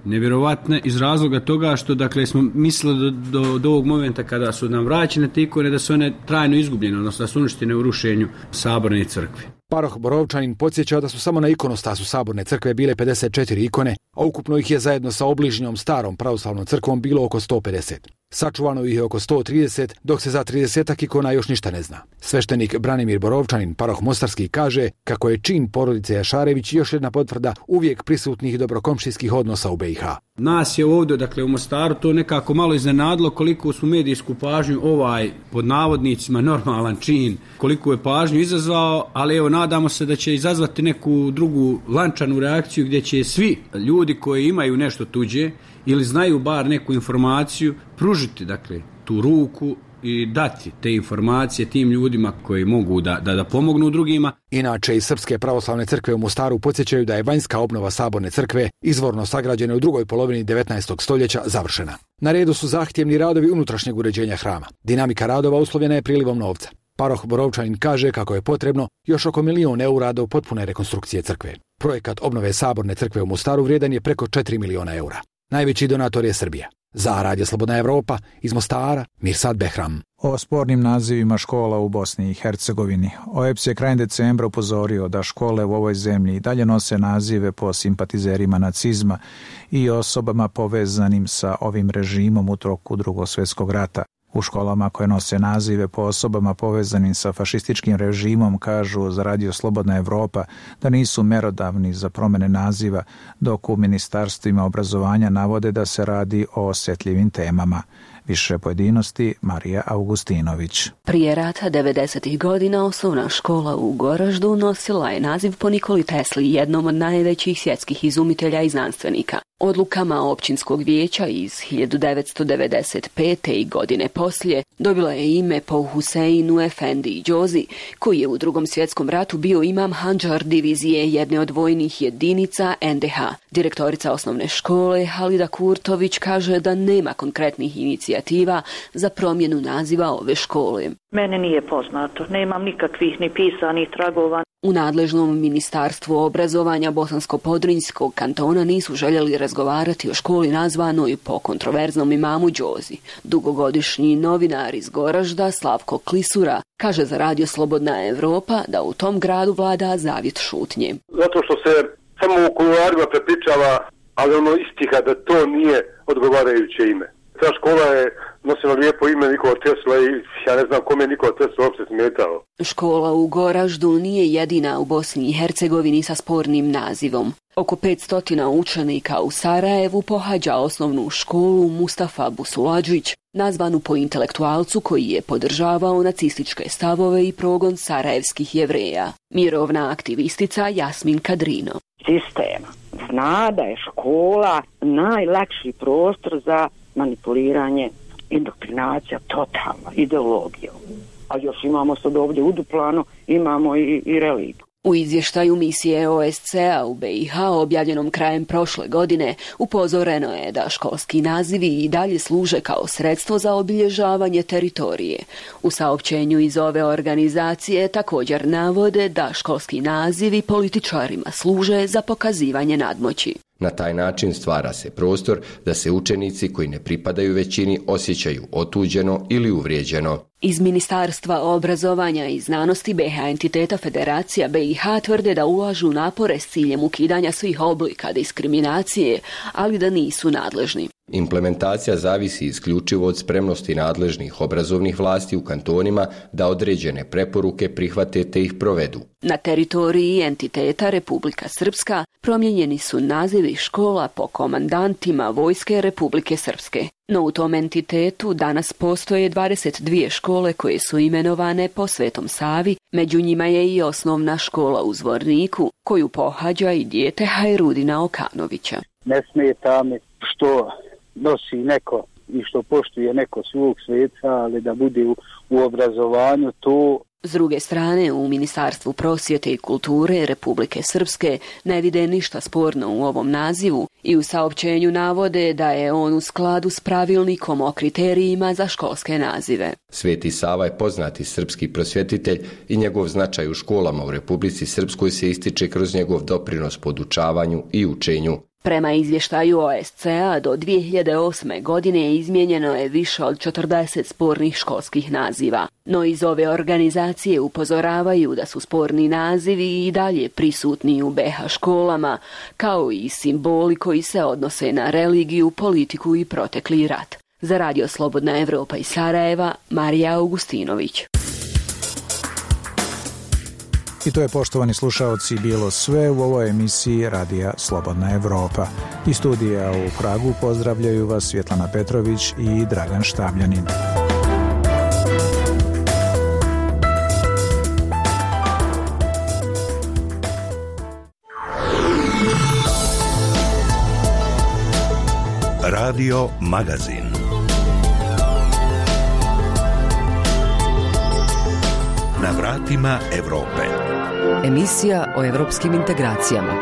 nevjerovatne iz razloga toga što dakle smo mislili do, do, do ovog momenta kada su nam vraćene te ikone da su one trajno izgubljene, odnosno da su uništene u rušenju saborne crkve. Paroh Borovčanin podsjeća da su samo na ikonostasu saborne crkve bile pedeset četiri ikone, a ukupno ih je zajedno sa obližnjom starom pravoslavnom crkvom bilo oko sto pedeset. Sačuvano ih je oko sto trideset, dok se za tridesetak ikona još ništa ne zna. Sveštenik Branimir Borovčanin, paroh Mostarski, kaže kako je čin porodice Jašarević još jedna potvrda uvijek prisutnih dobrokomšijskih odnosa u be i ha. Nas je ovdje, dakle u Mostaru, to nekako malo iznenadilo koliko su medijsku pažnju ovaj, pod navodnicima, normalan čin, koliko je pažnju izazvao, ali evo nadamo se da će izazvati neku drugu lančanu reakciju gdje će svi ljudi koji imaju nešto tuđe ili znaju bar neku informaciju pružiti, dakle, tu ruku i dati te informacije tim ljudima koji mogu da, da, da pomognu drugima. Inače, iz Srpske pravoslavne crkve u Mostaru podsjećaju da je vanjska obnova saborne crkve, izvorno sagrađena u drugoj polovini devetnaestog stoljeća, završena. Na redu su zahtjevni radovi unutrašnjeg uređenja hrama. Dinamika radova uslovljena je prilivom novca. Paroh Borovčanin kaže kako je potrebno još oko milion eura do potpune rekonstrukcije crkve. Projekat obnove saborne crkve u Mostaru vrijedan je preko četiri miliona eura. Najveći donator je Srbija. Za Radio Slobodna Evropa, iz Mostara, Mirsad Behram. O spornim nazivima škola u Bosni i Hercegovini. O E P S je krajem decembra upozorio da škole u ovoj zemlji dalje nose nazive po simpatizerima nacizma i osobama povezanim sa ovim režimom u toku Drugog svjetskog rata. U školama koje nose nazive po osobama povezanim sa fašističkim režimom kažu za Radio Slobodna Evropa da nisu merodavni za promjene naziva, dok u ministarstvima obrazovanja navode da se radi o osjetljivim temama. Više pojedinosti Marija Augustinović. Prije rata devedesetih godina osnovna škola u Goraždu nosila je naziv po Nikoli Tesli, jednom od najvećih svjetskih izumitelja i znanstvenika. Odlukama općinskog vijeća iz hiljadu devetsto devedeset pete. i godine poslije dobila je ime po Huseinu Efendi Džozi, koji je u Drugom svjetskom ratu bio imam Handžar divizije jedne od vojnih jedinica en de ha. Direktorica osnovne škole Halida Kurtović kaže da nema konkretnih inicijativa za promjenu naziva ove škole. Mene nije poznato, nemam nikakvih ni pisanih tragova. U nadležnom ministarstvu obrazovanja Bosansko-Podrinjskog kantona nisu željeli razgovarati o školi nazvanoj po kontroverznom imamu Džozi. Dugogodišnji novinar iz Goražda Slavko Klisura kaže za Radio Slobodna Evropa da u tom gradu vlada zavjet šutnje. Zato što se samo u kuloarima prepričava, ali ono istiha da to nije odgovarajuće ime. Ta škola je nosila lijepo ime Nikola Tesla i ja ne znam kome je Nikola Tesla uopće smetao. Škola u Goraždu nije jedina u Bosni i Hercegovini sa spornim nazivom. Oko petsto učenika u Sarajevu pohađa osnovnu školu Mustafa Busuladžić, nazvanu po intelektualcu koji je podržavao nacističke stavove i progon sarajevskih Jevreja. Mirovna aktivistica Jasmin Kadrino. Sistem zna da je škola najlakši prostor za manipuliranje, indoktrinacija, totalna ideologija. A još imamo sad ovdje u Duplanu, imamo i, i religiju. U izvještaju misije O S C A u be i ha objavljenom krajem prošle godine upozoreno je da školski nazivi i dalje služe kao sredstvo za obilježavanje teritorije. U saopćenju iz ove organizacije također navode da školski nazivi političarima služe za pokazivanje nadmoći. Na taj način stvara se prostor da se učenici koji ne pripadaju većini osjećaju otuđeno ili uvrijeđeno. Iz Ministarstva obrazovanja i znanosti be ha entiteta Federacija be i ha tvrde da ulažu napore s ciljem ukidanja svih oblika diskriminacije, ali da nisu nadležni. Implementacija zavisi isključivo od spremnosti nadležnih obrazovnih vlasti u kantonima da određene preporuke prihvate te ih provedu. Na teritoriji entiteta Republika Srpska promijenjeni su nazivi škola po komandantima Vojske Republike Srpske. No u tom entitetu danas postoje dvadeset dvije škole koje su imenovane po Svetom Savi, među njima je i osnovna škola u Zvorniku, koju pohađa i dijete Hajrudina Okanovića. Ne smeta mi što nosi neko i što poštuje neko svog sveca, ali da bude u, u obrazovanju to. S druge strane, u Ministarstvu prosvjete i kulture Republike Srpske ne vide ništa sporno u ovom nazivu i u saopćenju navode da je on u skladu s pravilnikom o kriterijima za školske nazive. Sveti Sava je poznati srpski prosvjetitelj i njegov značaj u školama u Republici Srpskoj se ističe kroz njegov doprinos podučavanju i učenju. Prema izvještaju O S C A do dvije hiljade osme. godine izmijenjeno je više od četrdeset spornih školskih naziva. No iz ove organizacije upozoravaju da su sporni nazivi i dalje prisutni u B H školama, kao i simboli koji se odnose na religiju, politiku i protekli rat. Za Radio Slobodna Evropa iz Sarajeva, Marija Augustinović. I to je, poštovani slušaoci, bilo sve u ovoj emisiji Radija Slobodna Evropa. Iz studija u Pragu pozdravljaju vas Svjetlana Petrović i Dragan Štabljanin. Radio Magazin. Na vratima Evrope. Emisija o evropskim integracijama.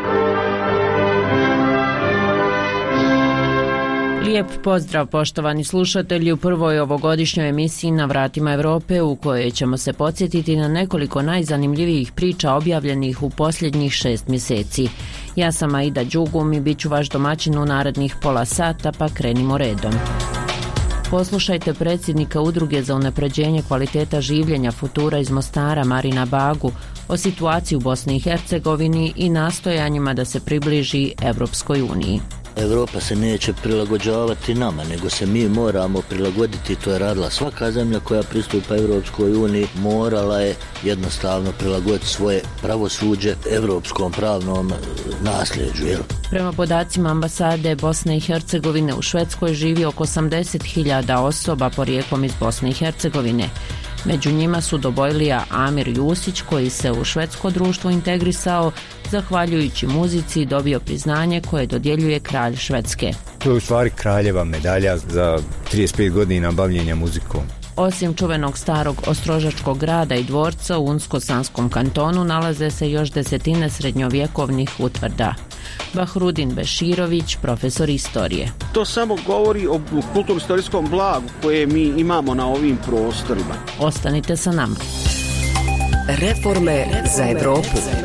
Lijep pozdrav, poštovani slušatelji, u prvoj ovogodišnjoj emisiji Na vratima Evrope, u kojoj ćemo se podsjetiti na nekoliko najzanimljivijih priča objavljenih u posljednjih šest mjeseci. Ja sam Aida Đugum i bit ću vaš domaćin u narednih pola sata, pa krenimo redom. Poslušajte predsjednika Udruge za unapređenje kvaliteta življenja Futura iz Mostara, Marina Bagu, o situaciji u Bosni i Hercegovini i nastojanjima da se približi Evropskoj uniji. Evropa se neće prilagođavati nama, nego se mi moramo prilagoditi. To je radila svaka zemlja koja pristupa Evropskoj uniji, morala je jednostavno prilagoditi svoje pravosuđe evropskom pravnom nasljeđu. Jel? Prema podacima ambasade Bosne i Hercegovine u Švedskoj živi oko osamdeset hiljada osoba porijeklom iz Bosne i Hercegovine. Među njima su Dobojlija Amir Jusić, koji se u švedsko društvo integrisao zahvaljujući muzici i dobio priznanje koje dodjeljuje kralj Švedske. To je u stvari kraljeva medalja za trideset pet godina bavljenja muzikom. Osim čuvenog starog ostrožačkog grada i dvorca u Unsko-Sanskom kantonu nalaze se još desetine srednjovjekovnih utvrda. Bahrudin Beširović, profesor istorije. To samo govori o kulturno-istorijskom blagu koje mi imamo na ovim prostorima. Ostanite sa nama. Reforme za Evropu.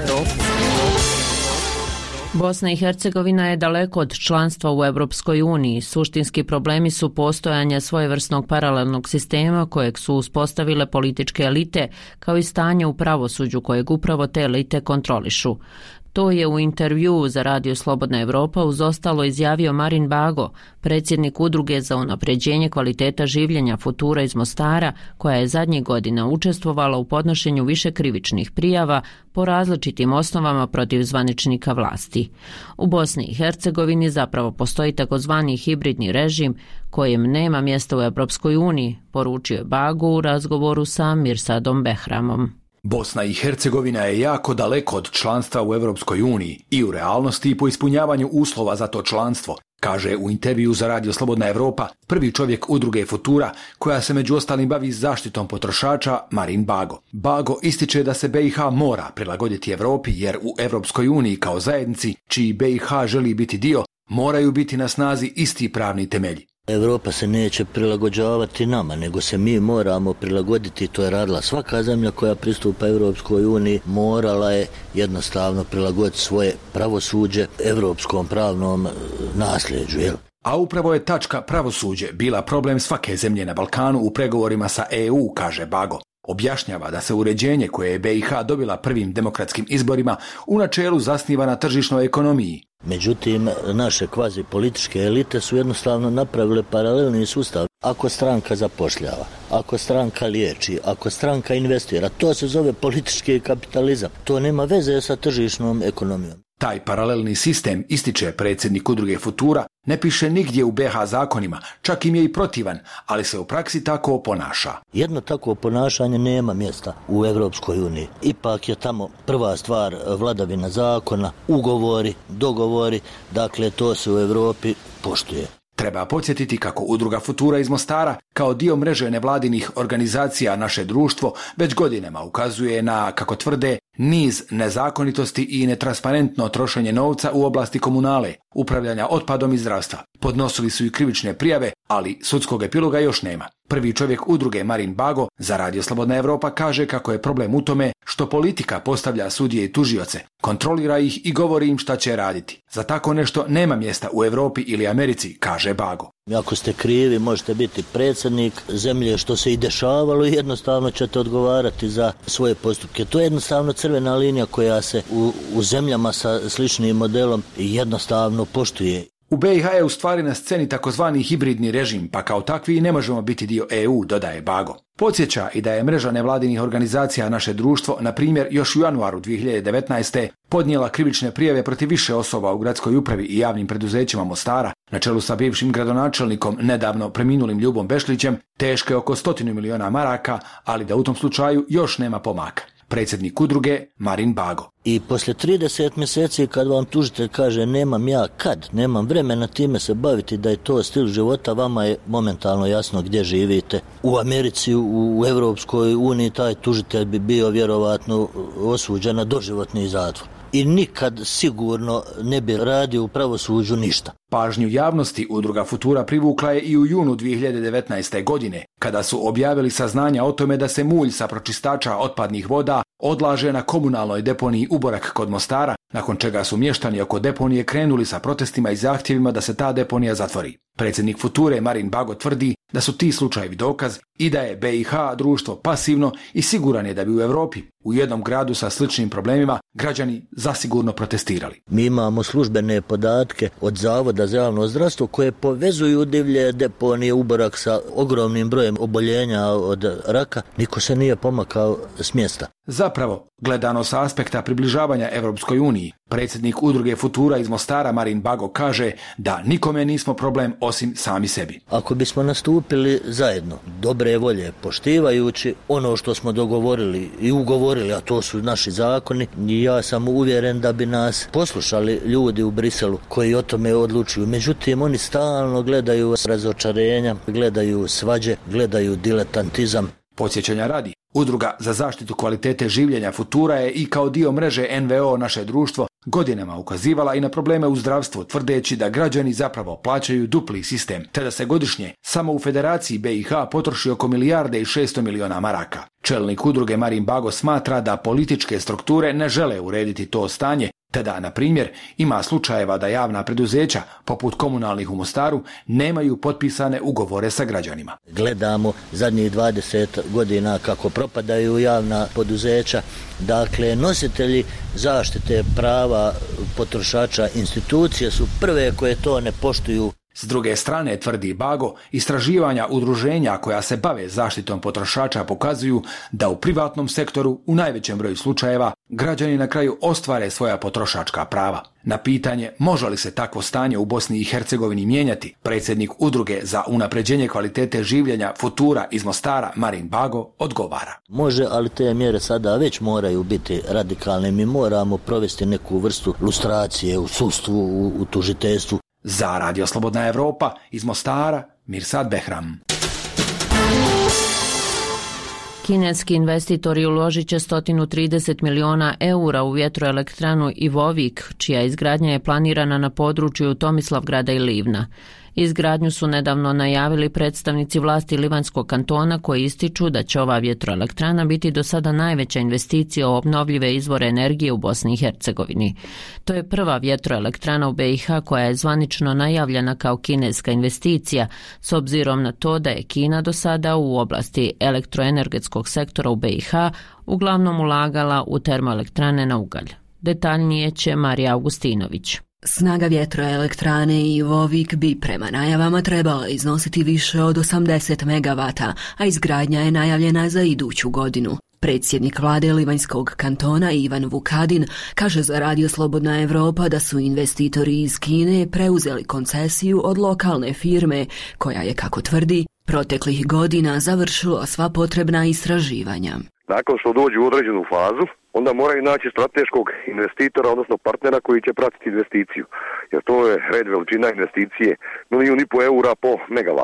Bosna i Hercegovina je daleko od članstva u Evropskoj uniji. Suštinski problemi su postojanje svojevrsnog paralelnog sistema kojeg su uspostavile političke elite, kao i stanje u pravosuđu kojeg upravo te elite kontrolišu. To je u intervjuu za Radio Slobodna Evropa uz ostalo izjavio Marin Bago, predsjednik Udruge za unapređenje kvaliteta življenja Futura iz Mostara, koja je zadnjih godina učestvovala u podnošenju više krivičnih prijava po različitim osnovama protiv zvaničnika vlasti. U Bosni i Hercegovini zapravo postoji takozvani hibridni režim kojem nema mjesta u Evropskoj uniji, poručio je Bago u razgovoru sa Mirsadom Behramom. Bosna i Hercegovina je jako daleko od članstva u Evropskoj uniji i u realnosti i po ispunjavanju uslova za to članstvo, kaže u intervju za Radio Slobodna Evropa prvi čovjek Udruge Futura, koja se među ostalim bavi zaštitom potrošača, Marin Bago. Bago ističe da se B i H mora prilagoditi Evropi jer u Evropskoj uniji kao zajednici, čiji B i H želi biti dio, moraju biti na snazi isti pravni temelji. Evropa se neće prilagođavati nama, nego se mi moramo prilagoditi. To je radila svaka zemlja koja pristupa Evropskoj uniji, morala je jednostavno prilagoditi svoje pravosuđe evropskom pravnom nasljeđu. Jel? A upravo je tačka pravosuđe bila problem svake zemlje na Balkanu u pregovorima sa E U, kaže Bago. Objašnjava da se uređenje koje je B i H dobila prvim demokratskim izborima u načelu zasniva na tržišnoj ekonomiji. Međutim, naše kvazi političke elite su jednostavno napravile paralelni sustav. Ako stranka zapošljava, ako stranka liječi, ako stranka investira, to se zove politički kapitalizam. To nema veze sa tržišnom ekonomijom. Taj paralelni sistem, ističe predsjednik Udruge Futura, ne piše nigdje u B H zakonima, čak im je i protivan, ali se u praksi tako ponaša. Jedno takvo ponašanje nema mjesta u Evropskoj uniji. Ipak je tamo prva stvar vladavina zakona, ugovori, dogovori, dakle to se u Europi poštuje. Treba podsjetiti kako Udruga Futura iz Mostara kao dio mreže nevladinih organizacija Naše društvo već godinama ukazuje na, kako tvrde, niz nezakonitosti i netransparentno trošenje novca u oblasti komunale, upravljanja otpadom i zdravstva. Podnosili su i krivične prijave, ali sudskog epiloga još nema. Prvi čovjek udruge Marin Bago za Radio Slobodna Evropa kaže kako je problem u tome što politika postavlja sudije i tužioce, kontrolira ih i govori im šta će raditi. Za tako nešto nema mjesta u Europi ili Americi, kaže Bago. Ako ste krivi, možete biti predsjednik zemlje, što se i dešavalo, i jednostavno ćete odgovarati za svoje postupke. To je jednostavno crvena linija koja se u, u zemljama sa sličnim modelom jednostavno poštuje. U be i ha je u stvari na sceni takozvani hibridni režim, pa kao takvi ne možemo biti dio e u, dodaje Bago. Podsjeća i da je mreža nevladinih organizacija Naše društvo, na primjer, još u januaru dvije hiljade devetnaeste. podnijela krivične prijave protiv više osoba u gradskoj upravi i javnim preduzećima Mostara, na čelu sa bivšim gradonačelnikom, nedavno preminulim Ljubom Bešlićem, teške oko stotinu miliona maraka, ali da u tom slučaju još nema pomaka. Predsjednik udruge Marin Bago. I poslije trideset mjeseci kad vam tužitelj kaže nemam ja kad, nemam vremena time se baviti, da je to stil života, vama je momentalno jasno gdje živite. U Americi, u, u Europskoj uniji taj tužitelj bi bio vjerovatno osuđen na doživotni zatvor. I nikad sigurno ne bi radio u pravosuđu ništa. Pažnju javnosti udruga Futura privukla je i u junu dvije hiljade devetnaeste. godine, kada su objavili saznanja o tome da se mulj sa pročistača otpadnih voda odlaže na komunalnoj deponiji Uborak kod Mostara, nakon čega su mještani oko deponije krenuli sa protestima i zahtjevima da se ta deponija zatvori. Predsjednik Future Marin Bago tvrdi da su ti slučajevi dokaz i da je be i ha društvo pasivno i siguran je da bi u Europi, u jednom gradu sa sličnim problemima, građani zasigurno protestirali. Mi imamo službene podatke od Zavoda za javno zdravstvo koje povezuju divlje deponije Uborak sa ogromnim brojem oboljenja od raka. Niko se nije pomakao s mjesta. Zapravo, gledano sa aspekta približavanja Europskoj uniji, predsjednik udruge Futura iz Mostara Marin Bago kaže da nikome nismo problem osim sami sebi. Ako bismo nastupili zajedno, dobre volje, poštivajući ono što smo dogovorili i ugovorili, a to su naši zakoni, ja sam uvjeren da bi nas poslušali ljudi u Briselu koji o tome odlučuju. Međutim, oni stalno gledaju razočarenja, gledaju svađe, gledaju diletantizam. Podsjećanja radi, Udruga za zaštitu kvalitete življenja Futura je i kao dio mreže en ve o Naše društvo godinama ukazivala i na probleme u zdravstvu, tvrdeći da građani zapravo plaćaju dupli sistem, te da se godišnje samo u Federaciji be i ha potroši oko milijarde i šesto miliona maraka. Čelnik udruge Marin Bago smatra da političke strukture ne žele urediti to stanje, te da, na primjer, ima slučajeva da javna preduzeća, poput komunalnih u Mostaru, nemaju potpisane ugovore sa građanima. Gledamo zadnjih dvadeset godina kako propadaju javna poduzeća, dakle nositelji zaštite prava potrošača, institucije su prve koje to ne poštuju. S druge strane, tvrdi Bago, istraživanja udruženja koja se bave zaštitom potrošača pokazuju da u privatnom sektoru u najvećem broju slučajeva građani na kraju ostvare svoja potrošačka prava. Na pitanje može li se takvo stanje u Bosni i Hercegovini mijenjati, predsjednik udruge za unapređenje kvalitete življenja Futura iz Mostara Marin Bago odgovara. Može, ali te mjere sada već moraju biti radikalne. Mi moramo provesti neku vrstu lustracije u sudstvu, u, u tužiteljstvu. Za Radio Slobodna Evropa iz Mostara, Mirsad Behram. Kineski investitori uložit će sto trideset miliona eura u vjetroelektranu Ivovik, čija izgradnja je planirana na području Tomislavgrada i Livna. Izgradnju su nedavno najavili predstavnici vlasti Livanskog kantona koji ističu da će ova vjetroelektrana biti do sada najveća investicija u obnovljive izvore energije u Bosni i Hercegovini. To je prva vjetroelektrana u be i ha koja je zvanično najavljena kao kineska investicija, s obzirom na to da je Kina do sada u oblasti elektroenergetskog sektora u be i ha uglavnom ulagala u termoelektrane na ugalj. Detaljnije će Marija Augustinović. Snaga vjetroelektrane Ivovik bi prema najavama trebala iznositi više od osamdeset megavata, a izgradnja je najavljena za iduću godinu. Predsjednik vlade Livanjskog kantona Ivan Vukadin kaže za Radio Slobodna Evropa da su investitori iz Kine preuzeli koncesiju od lokalne firme koja je, kako tvrdi, proteklih godina završila sva potrebna istraživanja. Nakon što dođu u određenu fazu, onda moraju naći strateškog investitora, odnosno partnera koji će pratiti investiciju. Jer to je red veličina investicije, milijun i po eura po megavatu.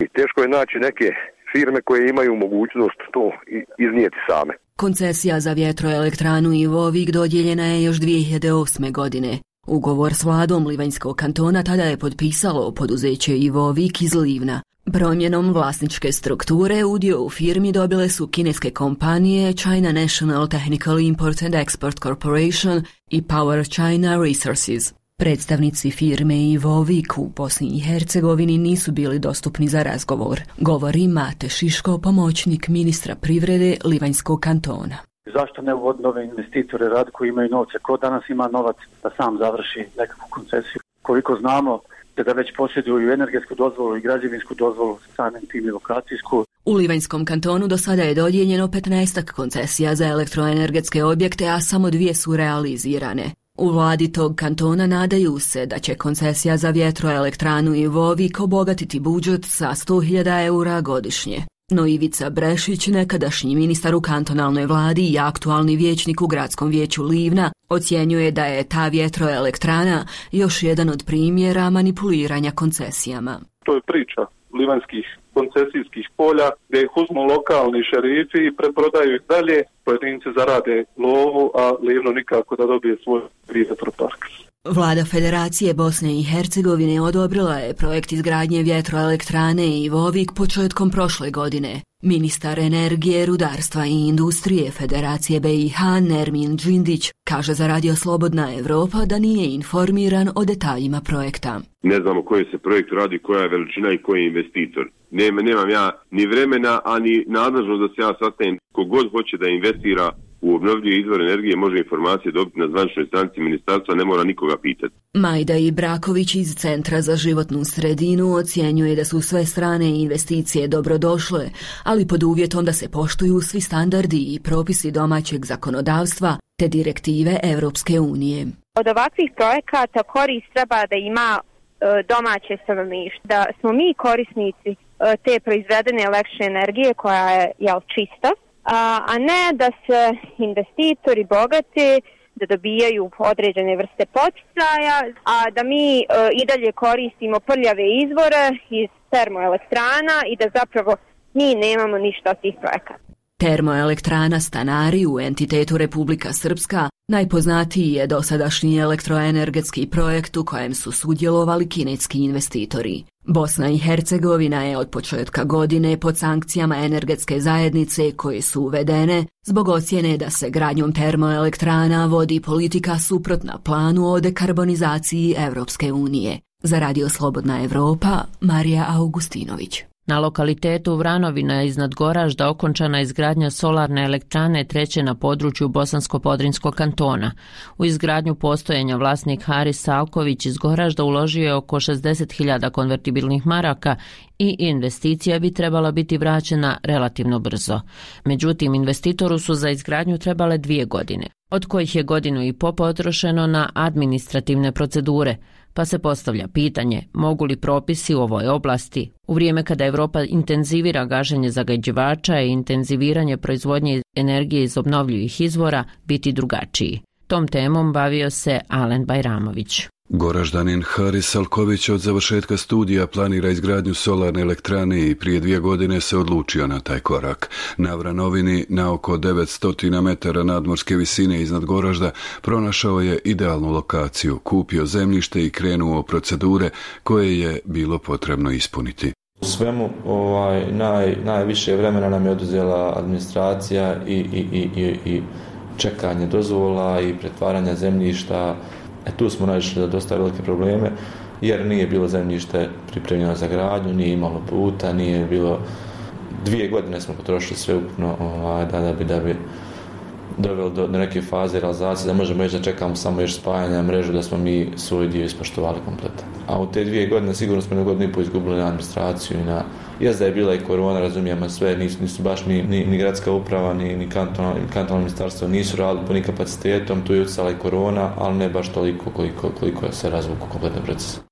I teško je naći neke firme koje imaju mogućnost to iznijeti same. Koncesija za vjetroelektranu Ivovik dodijeljena je još dvije hiljade osme. godine. Ugovor s vladom Livanjskog kantona tada je potpisalo poduzeće Ivovik iz Livna. Promjenom vlasničke strukture udio u firmi dobile su kineske kompanije China National Technical Import and Export Corporation i Power China Resources. Predstavnici firme Ivovik u Bosni i Hercegovini nisu bili dostupni za razgovor, govori Mate Šiško, pomoćnik ministra privrede Livanjskog kantona. Zašto ne uvoditi nove investitore rad koji imaju novce? Ko danas ima novac da sam završi nekakvu koncesiju? Koliko znamo da već posjeduju energetsku dozvolu i građevinsku dozvolu, samim tim i lokacijsku. U Livanjskom kantonu do sada je dodijeljeno petnaestak koncesija za elektroenergetske objekte, a samo dvije su realizirane. U vladi tog kantona nadaju se da će koncesija za vjetroelektranu Ivovik obogatiti budžet sa sto hiljada eura godišnje. No Ivica Brešić, nekadašnji ministar u kantonalnoj vladi i aktualni vijećnik u gradskom vijeću Livna, ocjenjuje da je ta vjetroelektrana još jedan od primjera manipuliranja koncesijama. To je priča livanjskih koncesijskih polja gdje ih uzmu lokalni šerifi i preprodaju ih dalje, pojedinci zarade lovu, a Livno nikako da dobije svoj vjetropark. Vlada Federacije Bosne i Hercegovine odobrila je projekt izgradnje vjetroelektrane Ivovik početkom prošle godine. Ministar energije, rudarstva i industrije Federacije B i H Nermin Džindić kaže za Radio Slobodna Evropa da nije informiran o detaljima projekta. Ne znamo koji se projekt radi, koja je veličina i koji je investitor. Nema, nemam ja ni vremena, ani nadležnost da se ja sastavim. Kogod hoće da investira u obnovljive izvore energije može informacije dobiti na zvaničnoj stranici ministarstva, ne mora nikoga pitati. Majda Ibraković iz Centra za životnu sredinu ocjenjuje da su sve strane investicije dobrodošle, ali pod uvjetom da se poštuju svi standardi i propisi domaćeg zakonodavstva te direktive Europske unije. Od ovakvih projekata korist treba da ima e, domaće stanovništvo, da smo mi korisnici e, te proizvedene električne energije koja je jel, čista, A, a ne da se investitori bogati, da dobijaju određene vrste poticaja, a da mi e, i dalje koristimo prljave izvore iz termoelektrana i da zapravo mi nemamo ništa od tih projekata. Termoelektrana Stanari u entitetu Republika Srpska najpoznatiji je dosadašnji elektroenergetski projekt u kojem su sudjelovali kineski investitori. Bosna i Hercegovina je od početka godine pod sankcijama energetske zajednice koje su uvedene zbog ocjene da se gradnjom termoelektrana vodi politika suprotna planu o dekarbonizaciji Evropske unije. Za Radio Slobodna Evropa, Marija Augustinović. Na lokalitetu Vranovina iznad Goražda okončana izgradnja solarne elektrane treće na području Bosansko-Podrinskog kantona. U izgradnju postojanja vlasnik Haris Salković iz Goražda uložio je oko šezdeset hiljada konvertibilnih maraka i investicija bi trebala biti vraćena relativno brzo. Međutim, investitoru su za izgradnju trebale dvije godine, od kojih je godinu i po potrošeno na administrativne procedure, pa se postavlja pitanje mogu li propisi u ovoj oblasti, u vrijeme kada Evropa intenzivira gašenje zagađivača i intenziviranje proizvodnje energije iz obnovljivih izvora, biti drugačiji. Tom temom bavio se Alen Bajramović. Goraždanin Haris Salković od završetka studija planira izgradnju solarne elektrane i prije dvije godine se odlučio na taj korak. Na Vranovini, na oko devetsto metara nadmorske visine iznad Goražda, pronašao je idealnu lokaciju, kupio zemljište i krenuo procedure koje je bilo potrebno ispuniti. U svemu ovaj, naj, najviše vremena nam je oduzela administracija i, i, i, i, i čekanje dozvola i pretvaranja zemljišta. E, tu smo naišli da dosta velike probleme, jer nije bilo zemljište pripremljeno za gradnju, nije imalo puta, nije bilo... Dvije godine smo potrošili sve ukupno ovaj, da, da bi, da bi doveli do, do neke faze realizacije, da možemo reći da čekamo samo još spajanja mrežu, da smo mi svoj dio ispoštovali kompletan. A u te dvije godine sigurno smo na godinu i po izgubili na administraciju i na... Jes da je bila i korona, razumijemo sve, nisu, nisu baš ni, ni, ni gradska uprava, ni, ni kantonalno kantonal ministarstvo nisu radili po ni kapacitetom, tu je utjecala i korona, ali ne baš toliko koliko, koliko se razvuku kompletne procese.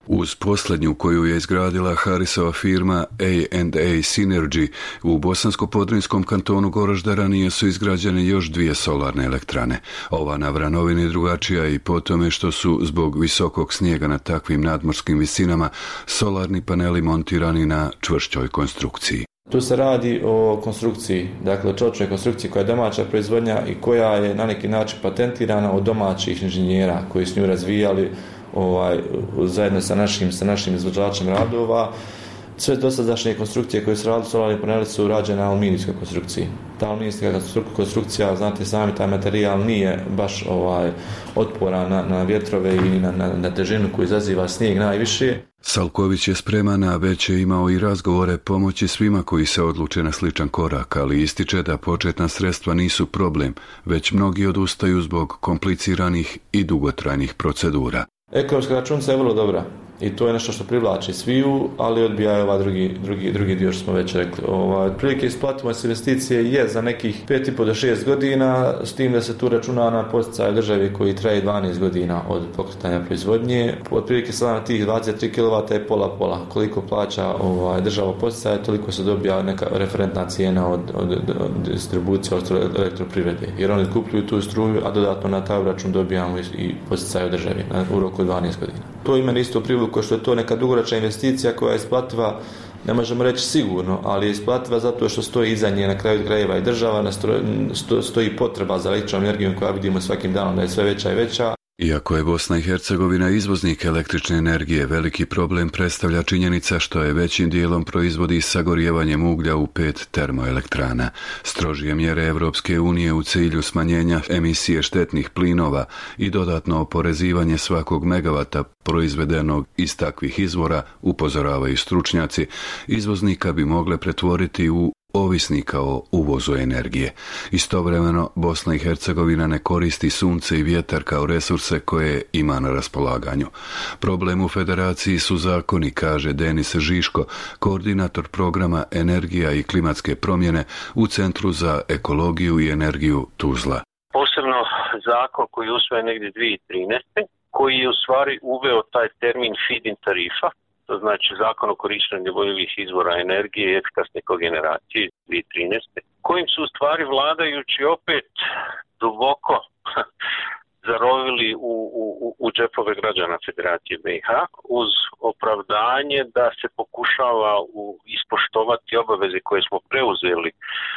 Uz posljednju koju je izgradila Harrisova firma A and A Synergy u bosansko-podrinjskom kantonu Goražda ranije su izgrađene još dvije solarne elektrane. Ova na Vranovini drugačija i po tome što su zbog visokog snijega na takvim nadmorskim visinama solarni paneli montirani na čvršćoj konstrukciji. Tu se radi o konstrukciji, dakle čvršćoj konstrukciji koja je domaća proizvodnja i koja je na neki način patentirana od domaćih inženjera koji su nju razvijali ovaj, zajedno sa našim, sa našim izvođačem radova. Sve dosadašnje konstrukcije koje su radili solarni paneli su rađene na aluminijskoj konstrukciji. Ta aluminijska konstrukcija, znate sami, taj materijal nije baš ovaj, otporan na, na vjetrove i na, na, na težinu koju izaziva snijeg najviše. Salković je spreman, a već je imao i razgovore pomoći svima koji se odluče na sličan korak, ali ističe da početna sredstva nisu problem, već mnogi odustaju zbog kompliciranih i dugotrajnih procedura. Ekonomska računica je vrlo dobra i to je nešto što privlači sviju, ali odbijaju ova drugi, drugi, drugi dio što smo već rekli. Ova, otprilike isplativost investicije je za nekih pet i po do šest godina, s tim da se tu računa na podsticaj državi koji traje dvanaest godina od pokretanja proizvodnje. Otprilike sada na tih dvadeset tri kilovata je pola pola. Koliko plaća ovaj, država podsticaja, toliko se dobija neka referentna cijena od, od, od distribucije od elektroprivrede. Jer oni kupljuju tu struju, a dodatno na taj račun dobijamo i, i podsticaj od državi na, u roku dvanaest godina. To ima isto privuk što je to neka dugoročna investicija koja je isplativa, ne možemo reći sigurno, ali je isplativa zato što stoji iza nje na kraju krajeva i država, stoji potreba za električnom energijom koja vidimo svakim danom da je sve veća i veća. Iako je Bosna i Hercegovina izvoznik električne energije, veliki problem predstavlja činjenica što je većim dijelom proizvodi sagorijevanjem uglja u pet termoelektrana. Strožije mjere Evropske unije u cilju smanjenja emisije štetnih plinova i dodatno oporezivanje svakog megavata proizvedenog iz takvih izvora, upozoravaju stručnjaci, izvoznika bi mogle pretvoriti u ovisnika o uvozu energije. Istovremeno, Bosna i Hercegovina ne koristi sunce i vjetar kao resurse koje ima na raspolaganju. Problem u federaciji su zakoni, kaže Denis Žiško, koordinator programa Energija i klimatske promjene u Centru za ekologiju i energiju Tuzla. Posebno zakon koji je usvojen negdje dvije tisuće trinaeste. koji je u stvari uveo taj termin feed-in tarifa, to znači zakon o korištenju obnovljivih izvora energije i efikasne kogeneracije dvije tisuće trinaeste. kojim su u stvari vladajući opet duboko zarovili u, u, u džepove građana Federacije B i H uz opravdanje da se pokušava u, ispoštovati obaveze koje smo preuzeli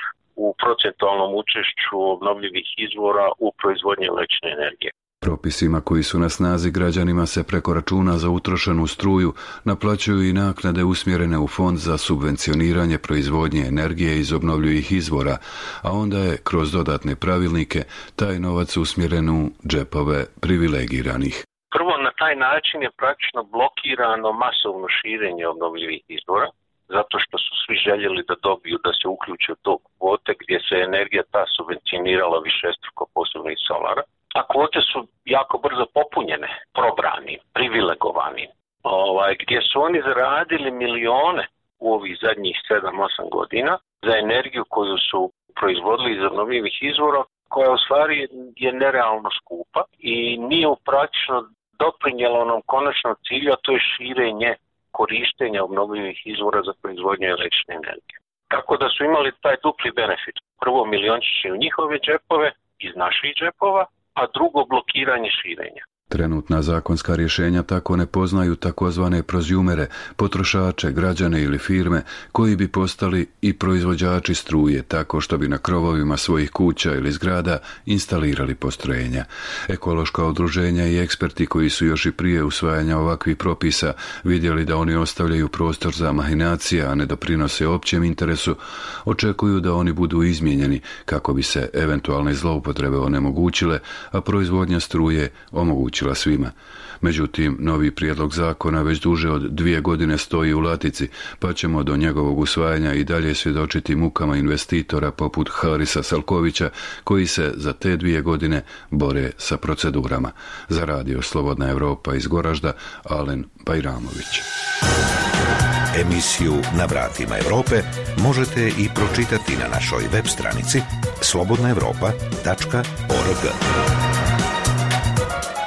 u procentualnom učešću obnovljivih izvora u proizvodnji električne energije. Propisima koji su na snazi građanima se preko računa za utrošenu struju naplaćuju i naknade usmjerene u fond za subvencioniranje proizvodnje energije iz obnovljivih izvora, a onda je kroz dodatne pravilnike taj novac usmjeren u džepove privilegiranih. Prvo, na taj način je praktično blokirano masovno širenje obnovljivih izvora, zato što su svi željeli da dobiju da se uključe u to kvote gdje se energija ta subvencionirala višestruko, posebno iz solara. A kvote su jako brzo popunjene, probrani, privilegovani, ovaj, gdje su oni zaradili milione u ovih zadnjih sedam osam godina za energiju koju su proizvodili iz obnovljivih izvora, koja u stvari je nerealno skupa i nije praktično doprinjela onom konačnom cilju, a to je širenje korištenja obnovljivih izvora za proizvodnju električne energije. Tako da su imali taj dupli benefit. Prvo miliončiće u njihove džepove, iz naših džepova, a drugo blokiranje širenja. Trenutna zakonska rješenja tako ne poznaju takozvane prozjumere, potrošače, građane ili firme koji bi postali i proizvođači struje tako što bi na krovovima svojih kuća ili zgrada instalirali postrojenja. Ekološka udruženja i eksperti koji su još i prije usvajanja ovakvih propisa vidjeli da oni ostavljaju prostor za mahinacije, a ne doprinose općem interesu, očekuju da oni budu izmijenjeni kako bi se eventualne zloupotrebe onemogućile, a proizvodnja struje omogućila svima. Međutim, novi prijedlog zakona već duže od dvije godine stoji u latici, pa ćemo do njegovog usvajanja i dalje svjedočiti mukama investitora poput Harisa Salkovića, koji se za te dvije godine bore sa procedurama. Za radio Slobodna Evropa iz Goražda, Alen Bajramović. Emisiju Na vratima Europe možete i pročitati na našoj web stranici slobodna evropa tačka org.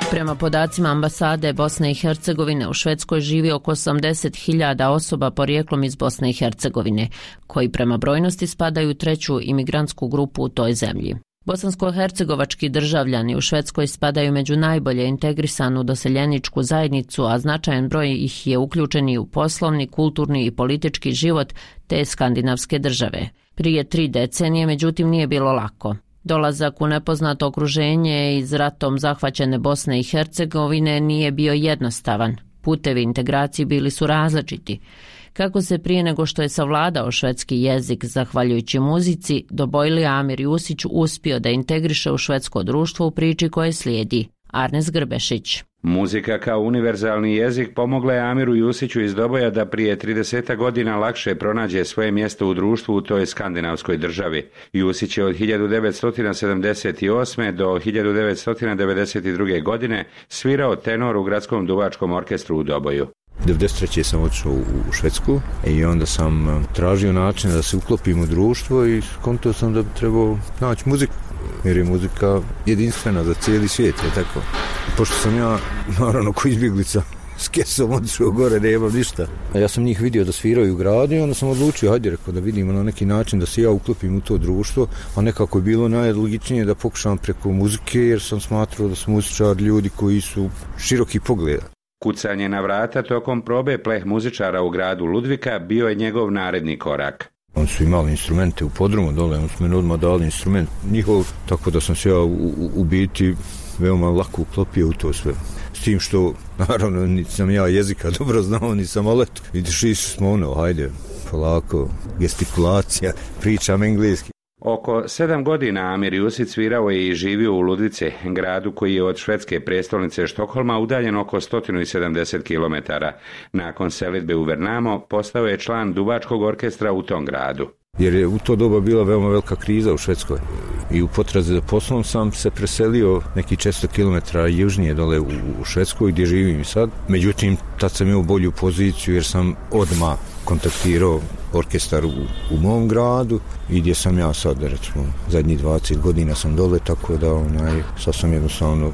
Prema podacima ambasade Bosne i Hercegovine u Švedskoj živi oko osamdeset hiljada osoba porijeklom iz Bosne i Hercegovine, koji prema brojnosti spadaju u treću imigrantsku grupu u toj zemlji. Bosansko-hercegovački državljani u Švedskoj spadaju među najbolje integrisanu doseljeničku zajednicu, a značajan broj ih je uključeni u poslovni, kulturni i politički život te skandinavske države. Prije tri decenije, međutim, nije bilo lako. Dolazak u nepoznato okruženje iz ratom zahvaćene Bosne i Hercegovine nije bio jednostavan. Putevi integracije bili su različiti. Kako se prije nego što je savladao švedski jezik zahvaljujući muzici, Dobojli Amir Jusić uspio da integriše u švedsko društvo u priči koje slijedi. Arnes Grbešić. Muzika kao univerzalni jezik pomogla je Amiru Jusiću iz Doboja da prije trideset godina lakše pronađe svoje mjesto u društvu u toj skandinavskoj državi. Jusić je od hiljadu devetsto sedamdeset osme do hiljadu devetsto devedeset druge godine svirao tenor u gradskom duvačkom orkestru u Doboju. devedeset treće sam otišao u Švedsku i onda sam tražio način da se uklopim u društvo i skontao sam da bi trebao naći muziku, jer je muzika jedinstvena za cijeli svijet, je tako. Pošto sam ja, naravno, ko izbjeglica, s kesom otišao gore, ne imam ništa. Ja sam njih vidio da sviraju u gradu i onda sam odlučio, hajde, rekao, da vidimo na neki način da se ja uklopim u to društvo, a nekako je bilo najlogičnije da pokušam preko muzike, jer sam smatrao da su muzičari ljudi koji su široki pogleda. Kucanje na vrata tokom probe pleh muzičara u gradu Ludvika bio je njegov naredni korak. Oni su imali instrumente u podrumu dole, oni su meni odmah dali instrument njihov, tako da sam se ja u, u, u biti veoma lako uklopio u to sve. S tim što, naravno, niti sam ja jezika dobro znao, ni sam olet. Vidiš, išli smo ono, hajde, polako, gestikulacija, pričam engleski. Oko sedam godina Amir Jusić svirao je i živio u Ludvice, gradu koji je od švedske prestolnice Štokholma udaljen oko sto sedamdeset kilometara. Nakon selidbe u Vernamo postao je član duvačkog orkestra u tom gradu. Jer je u to doba bila veoma velika kriza u Švedskoj i u potrazi za poslom sam se preselio neki četiristo kilometara južnije dole u, u Švedskoj gdje živim i sad. Međutim, tad sam imao bolju poziciju jer sam odmah kontaktirao orkestar u, u mom gradu i gdje sam ja sad, recimo, zadnjih dvadeset godina sam dole, tako da onaj, sad sam jednostavno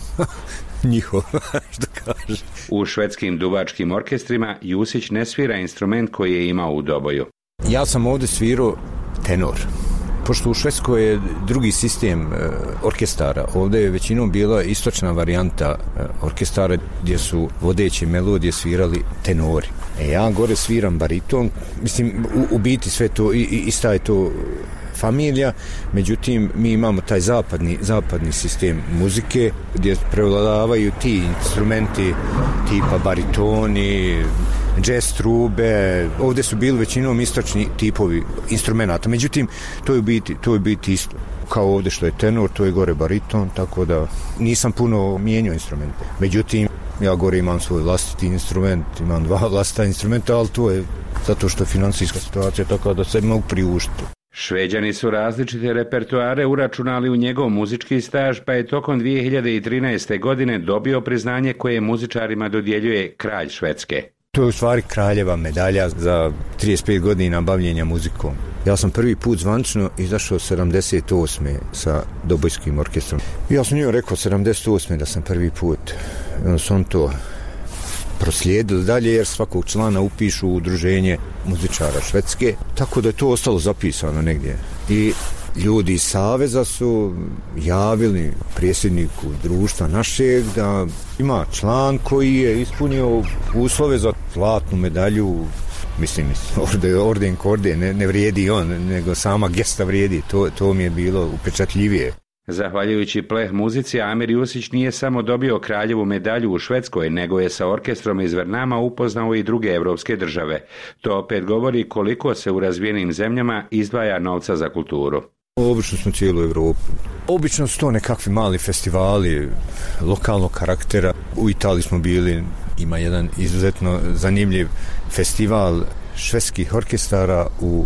njihov, što kaže. U švedskim duvačkim orkestrima Jusić ne svira instrument koji je imao u Doboju. Ja sam ovdje svirao tenor. Pošto u Švedskoj je drugi sistem e, orkestara, ovdje je većinom bila istočna varijanta e, orkestara gdje su vodeće melodije svirali tenori. E, ja gore sviram bariton, mislim u, u biti sve to, i, i, ista je to familija, međutim mi imamo taj zapadni, zapadni sistem muzike gdje prevladavaju ti instrumenti tipa baritoni, džez trube, ovdje su bili većinom istočni tipovi instrumenta, međutim to je biti, to je biti isto. Kao ovdje što je tenor, to je gore bariton, tako da nisam puno mijenjao instrumente. Međutim, ja gore imam svoj vlastiti instrument, imam dva vlastita instrumenta, ali to je zato što je financijska situacija tako da se mogu priuštiti. Šveđani su različite repertoare uračunali u njegov muzički staž, pa je tokom dvije hiljade trinaeste. godine dobio priznanje koje muzičarima dodjeljuje kralj Švedske. To je u stvari kraljeva medalja za trideset pet godina bavljenja muzikom. Ja sam prvi put zvančno izašao sedamdeset osme sa Dobojskim orkestrom. Ja sam njoj rekao sedamdeset osme da sam prvi put. Onda su on to proslijedili dalje jer svakog člana upišu u udruženje muzičara Švedske. Tako da je to ostalo zapisano negdje. I ljudi iz Saveza su javili predsjedniku društva našeg da ima član koji je ispunio uslove za zlatnu medalju. Mislim, orden, orden korde ne, ne vrijedi on, nego sama gesta vrijedi. To, to mi je bilo upečatljivije. Zahvaljujući pleh muzici, Amir Jusić nije samo dobio kraljevu medalju u Švedskoj, nego je sa orkestrom iz Vernama upoznao i druge evropske države. To opet govori koliko se u razvijenim zemljama izdvaja novca za kulturu. Obično smo cijelu Evropu. Obično su to nekakvi mali festivali lokalnog karaktera. U Italiji smo bili, ima jedan izuzetno zanimljiv festival švedskih orkestara u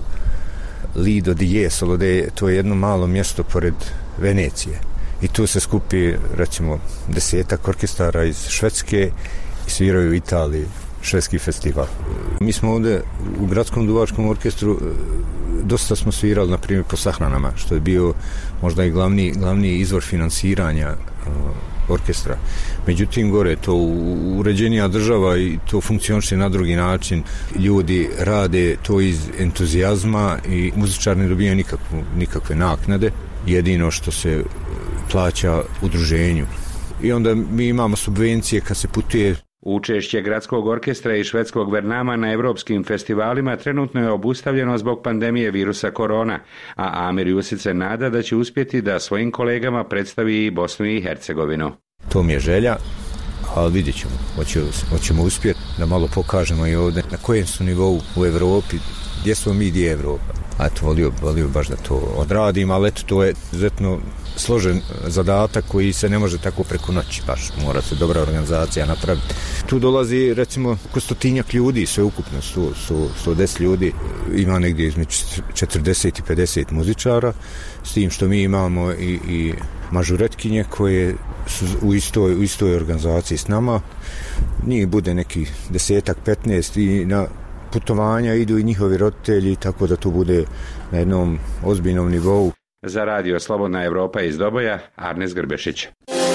Lido di Jesolo, to je jedno malo mjesto pored Venecije. I tu se skupi, recimo, desetak orkestara iz Švedske i sviraju u Italiji švedski festival. Mi smo ovdje u gradskom duvačkom orkestru dosta smo svirali, na primjer, po sahranama, što je bio možda i glavni, glavni izvor finansiranja orkestra. Međutim, gore to uređenija država i to funkcioniše na drugi način. Ljudi rade to iz entuzijazma i muzičar ne dobija nikakvu, nikakve naknade. Jedino što se plaća udruženju. I onda mi imamo subvencije kad se putuje. Učešće gradskog orkestra i švedskog Vernama na evropskim festivalima trenutno je obustavljeno zbog pandemije virusa korona, a Amir Jusić se nada da će uspjeti da svojim kolegama predstavi i Bosnu i Hercegovinu. To mi je želja, ali vidjet ćemo, hoćemo, hoćemo uspjeti da malo pokažemo i ovdje na kojem su nivou u Evropi, gdje smo mi, gdje je Evropa. A eto, volio, volio baš da to odradim, ali eto, to je izuzetno složen zadatak koji se ne može tako preko noći, baš mora se dobra organizacija napraviti. Tu dolazi recimo oko stotinjak ljudi, sve ukupno sto deset ljudi, ima negdje između četrdeset i pedeset muzičara, s tim što mi imamo i, i mažuretkinje koje su u istoj, u istoj organizaciji s nama. Njih bude neki desetak, petnaest i na putovanja idu i njihovi roditelji, tako da to bude na jednom ozbiljnom nivou. Za radio Slobodna Evropa iz Doboja, Arnes Grbešić.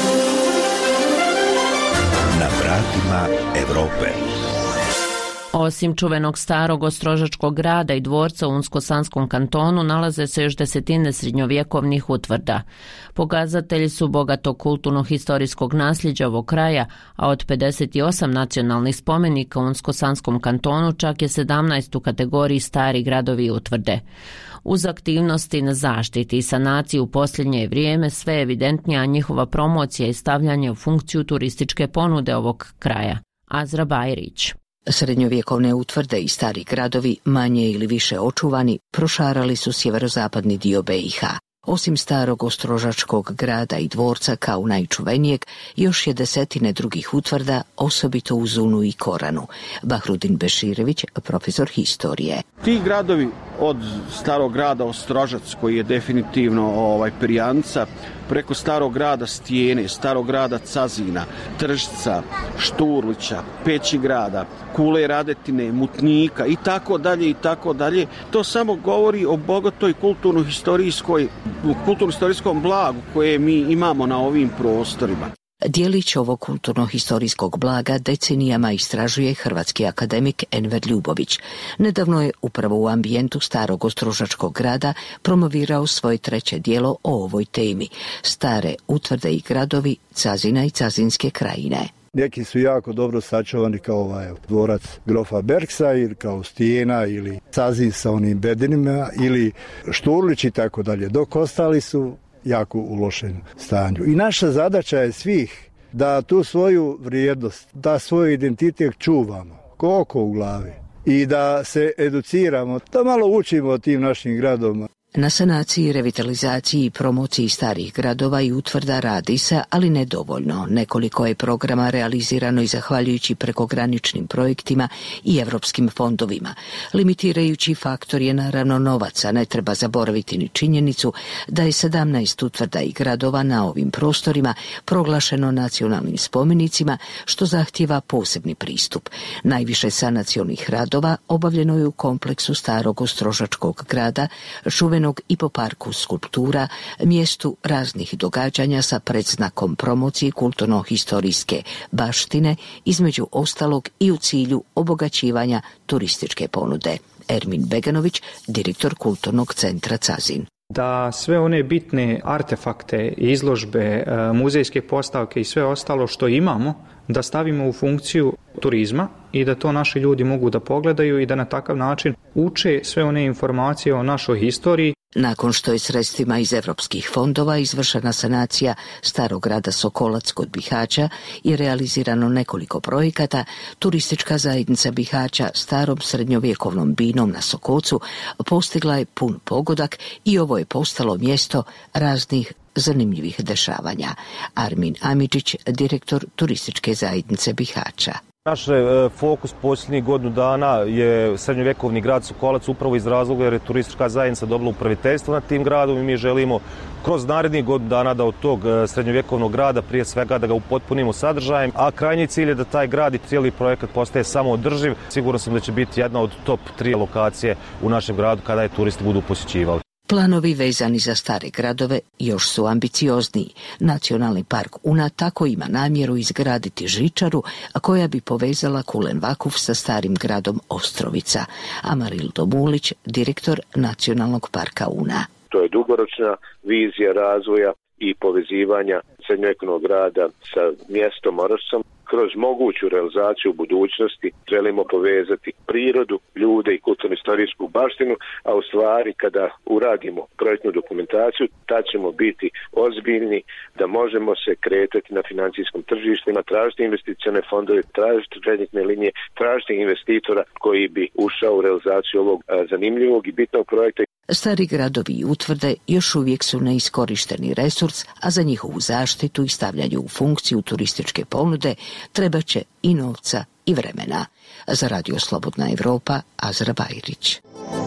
Na vratima Evrope. Osim čuvenog starog ostrožačkog grada i dvorca u Unsko-Sanskom kantonu nalaze se još desetine srednjovjekovnih utvrda. Pokazatelji su bogatog kulturno-historijskog nasljeđa ovog kraja, a od pedeset osam nacionalnih spomenika u Unsko-Sanskom kantonu čak je sedamnaest u kategoriji stari gradovi i utvrde. Uz aktivnosti na zaštiti i sanaciji u posljednje vrijeme sve je evidentnija njihova promocija i stavljanje u funkciju turističke ponude ovog kraja. Azra Bajrić. Srednjovjekovne utvrde i stari gradovi, manje ili više očuvani, prošarali su sjeverozapadni dio B i H. Osim starog ostrožačkog grada i dvorca kao najčuvenijeg, još je desetine drugih utvrda, osobito u Zunu i Koranu. Bahrudin Beširević, profesor historije. Ti gradovi od starog grada Ostrožac, koji je definitivno ovaj, perjanica, preko starog grada Stijene, starog grada Cazina, Tržca, Šturlića, Pećigrada, Kule Radetine, Mutnika i tako dalje i tako dalje. To samo govori o bogatoj kulturno-historijskoj, kulturno-historijskom blagu koje mi imamo na ovim prostorima. Dijelić ovog kulturno-historijskog blaga decenijama istražuje hrvatski akademik Enver Ljubović. Nedavno je upravo u ambijentu starog ostrožačkog grada promovirao svoje treće dijelo o ovoj temi. Stare utvrde i gradovi Cazina i Cazinske krajine. Neki su jako dobro sačuvani kao ovaj dvorac grofa Berksa ili kao Stijena ili Cazin sa onim bedinima ili Šturlić i tako dalje, dok ostali su jako u lošem stanju. I naša zadaća je svih da tu svoju vrijednost, da svoj identitet čuvamo, ko oko u glavi i da se educiramo, da malo učimo o tim našim gradovima. Na sanaciji, revitalizaciji i promociji starih gradova i utvrda radi se, ali ne dovoljno. Nekoliko je programa realizirano i zahvaljujući prekograničnim projektima i evropskim fondovima. Limitirajući faktor je naravno novaca. Ne treba zaboraviti ni činjenicu da je sedamnaest utvrda i gradova na ovim prostorima proglašeno nacionalnim spomenicima, što zahtijeva posebni pristup. Najviše sanacionih radova obavljeno je u kompleksu starog ostrožačkog grada, čuvenog i po parku skulptura, mjestu raznih događanja sa predznakom promocije kulturno-historijske baštine, između ostalog i u cilju obogaćivanja turističke ponude. Ermin Beganović, direktor Kulturnog centra Cazin. Da sve one bitne artefakte, izložbe, muzejske postavke i sve ostalo što imamo, da stavimo u funkciju turizma i da to naši ljudi mogu da pogledaju i da na takav način uče sve one informacije o našoj historiji. Nakon što je sredstvima iz evropskih fondova izvršena sanacija starog grada Sokolac kod Bihaća i realizirano nekoliko projekata, turistička zajednica Bihaća starom srednjovjekovnom binom na Sokocu postigla je pun pogodak i ovo je postalo mjesto raznih zanimljivih dešavanja. Armin Amidžić, direktor turističke zajednice Bihaća. Naš fokus posljednjih godinu dana je srednjovjekovni grad Sokolac, upravo iz razloga jer je turistička zajednica dobila upraviteljstvo nad tim gradom i mi želimo kroz narednih godinu dana da od tog srednjovjekovnog grada prije svega da ga upotpunimo sadržajem, a krajnji cilj je da taj grad i cijeli projekat postaje samoodrživ. Siguran sam da će biti jedna od top tri lokacije u našem gradu kada je turisti budu posjećivali. Planovi vezani za stare gradove još su ambiciozniji. Nacionalni park Una tako ima namjeru izgraditi žičaru, a koja bi povezala Kulen Vakuf sa starim gradom Ostrovica. Amarildo Mulić, direktor Nacionalnog parka Una. To je dugoročna vizija razvoja i povezivanja srednjovjekovnog grada sa mjestom Orošcom. Kroz moguću realizaciju u budućnosti želimo povezati prirodu, ljude i kulturno-istorijsku baštinu, a u stvari kada uradimo projektnu dokumentaciju, tad ćemo biti ozbiljni da možemo se kretati na financijskom tržištima, tražiti investicione fondove, tražiti kreditne linije, tražiti investitora koji bi ušao u realizaciju ovog zanimljivog i bitnog projekta. Stari gradovi i utvrde još uvijek su neiskorišteni resurs, a za njihovu zaštitu i stavljanje u funkciju turističke ponude treba će i novca i vremena. Za Radio Slobodna Evropa, Azra Bajrić.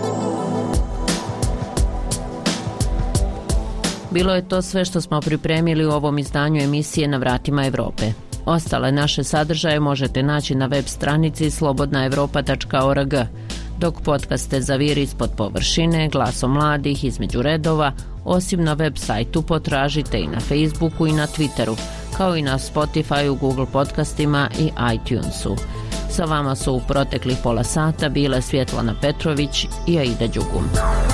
Bilo je to sve što smo pripremili u ovom izdanju emisije Na vratima Evrope. Ostale naše sadržaje možete naći na web stranici slobodna evropa tačka org. Dok podcaste Zaviri ispod površine, Glasom mladih, Između redova, osim na web sajtu potražite i na Facebooku i na Twitteru, kao i na Spotifyu, Google podcastima i iTunesu. Sa vama su u proteklih pola sata bile Svjetlana Petrović i Aida Đugum.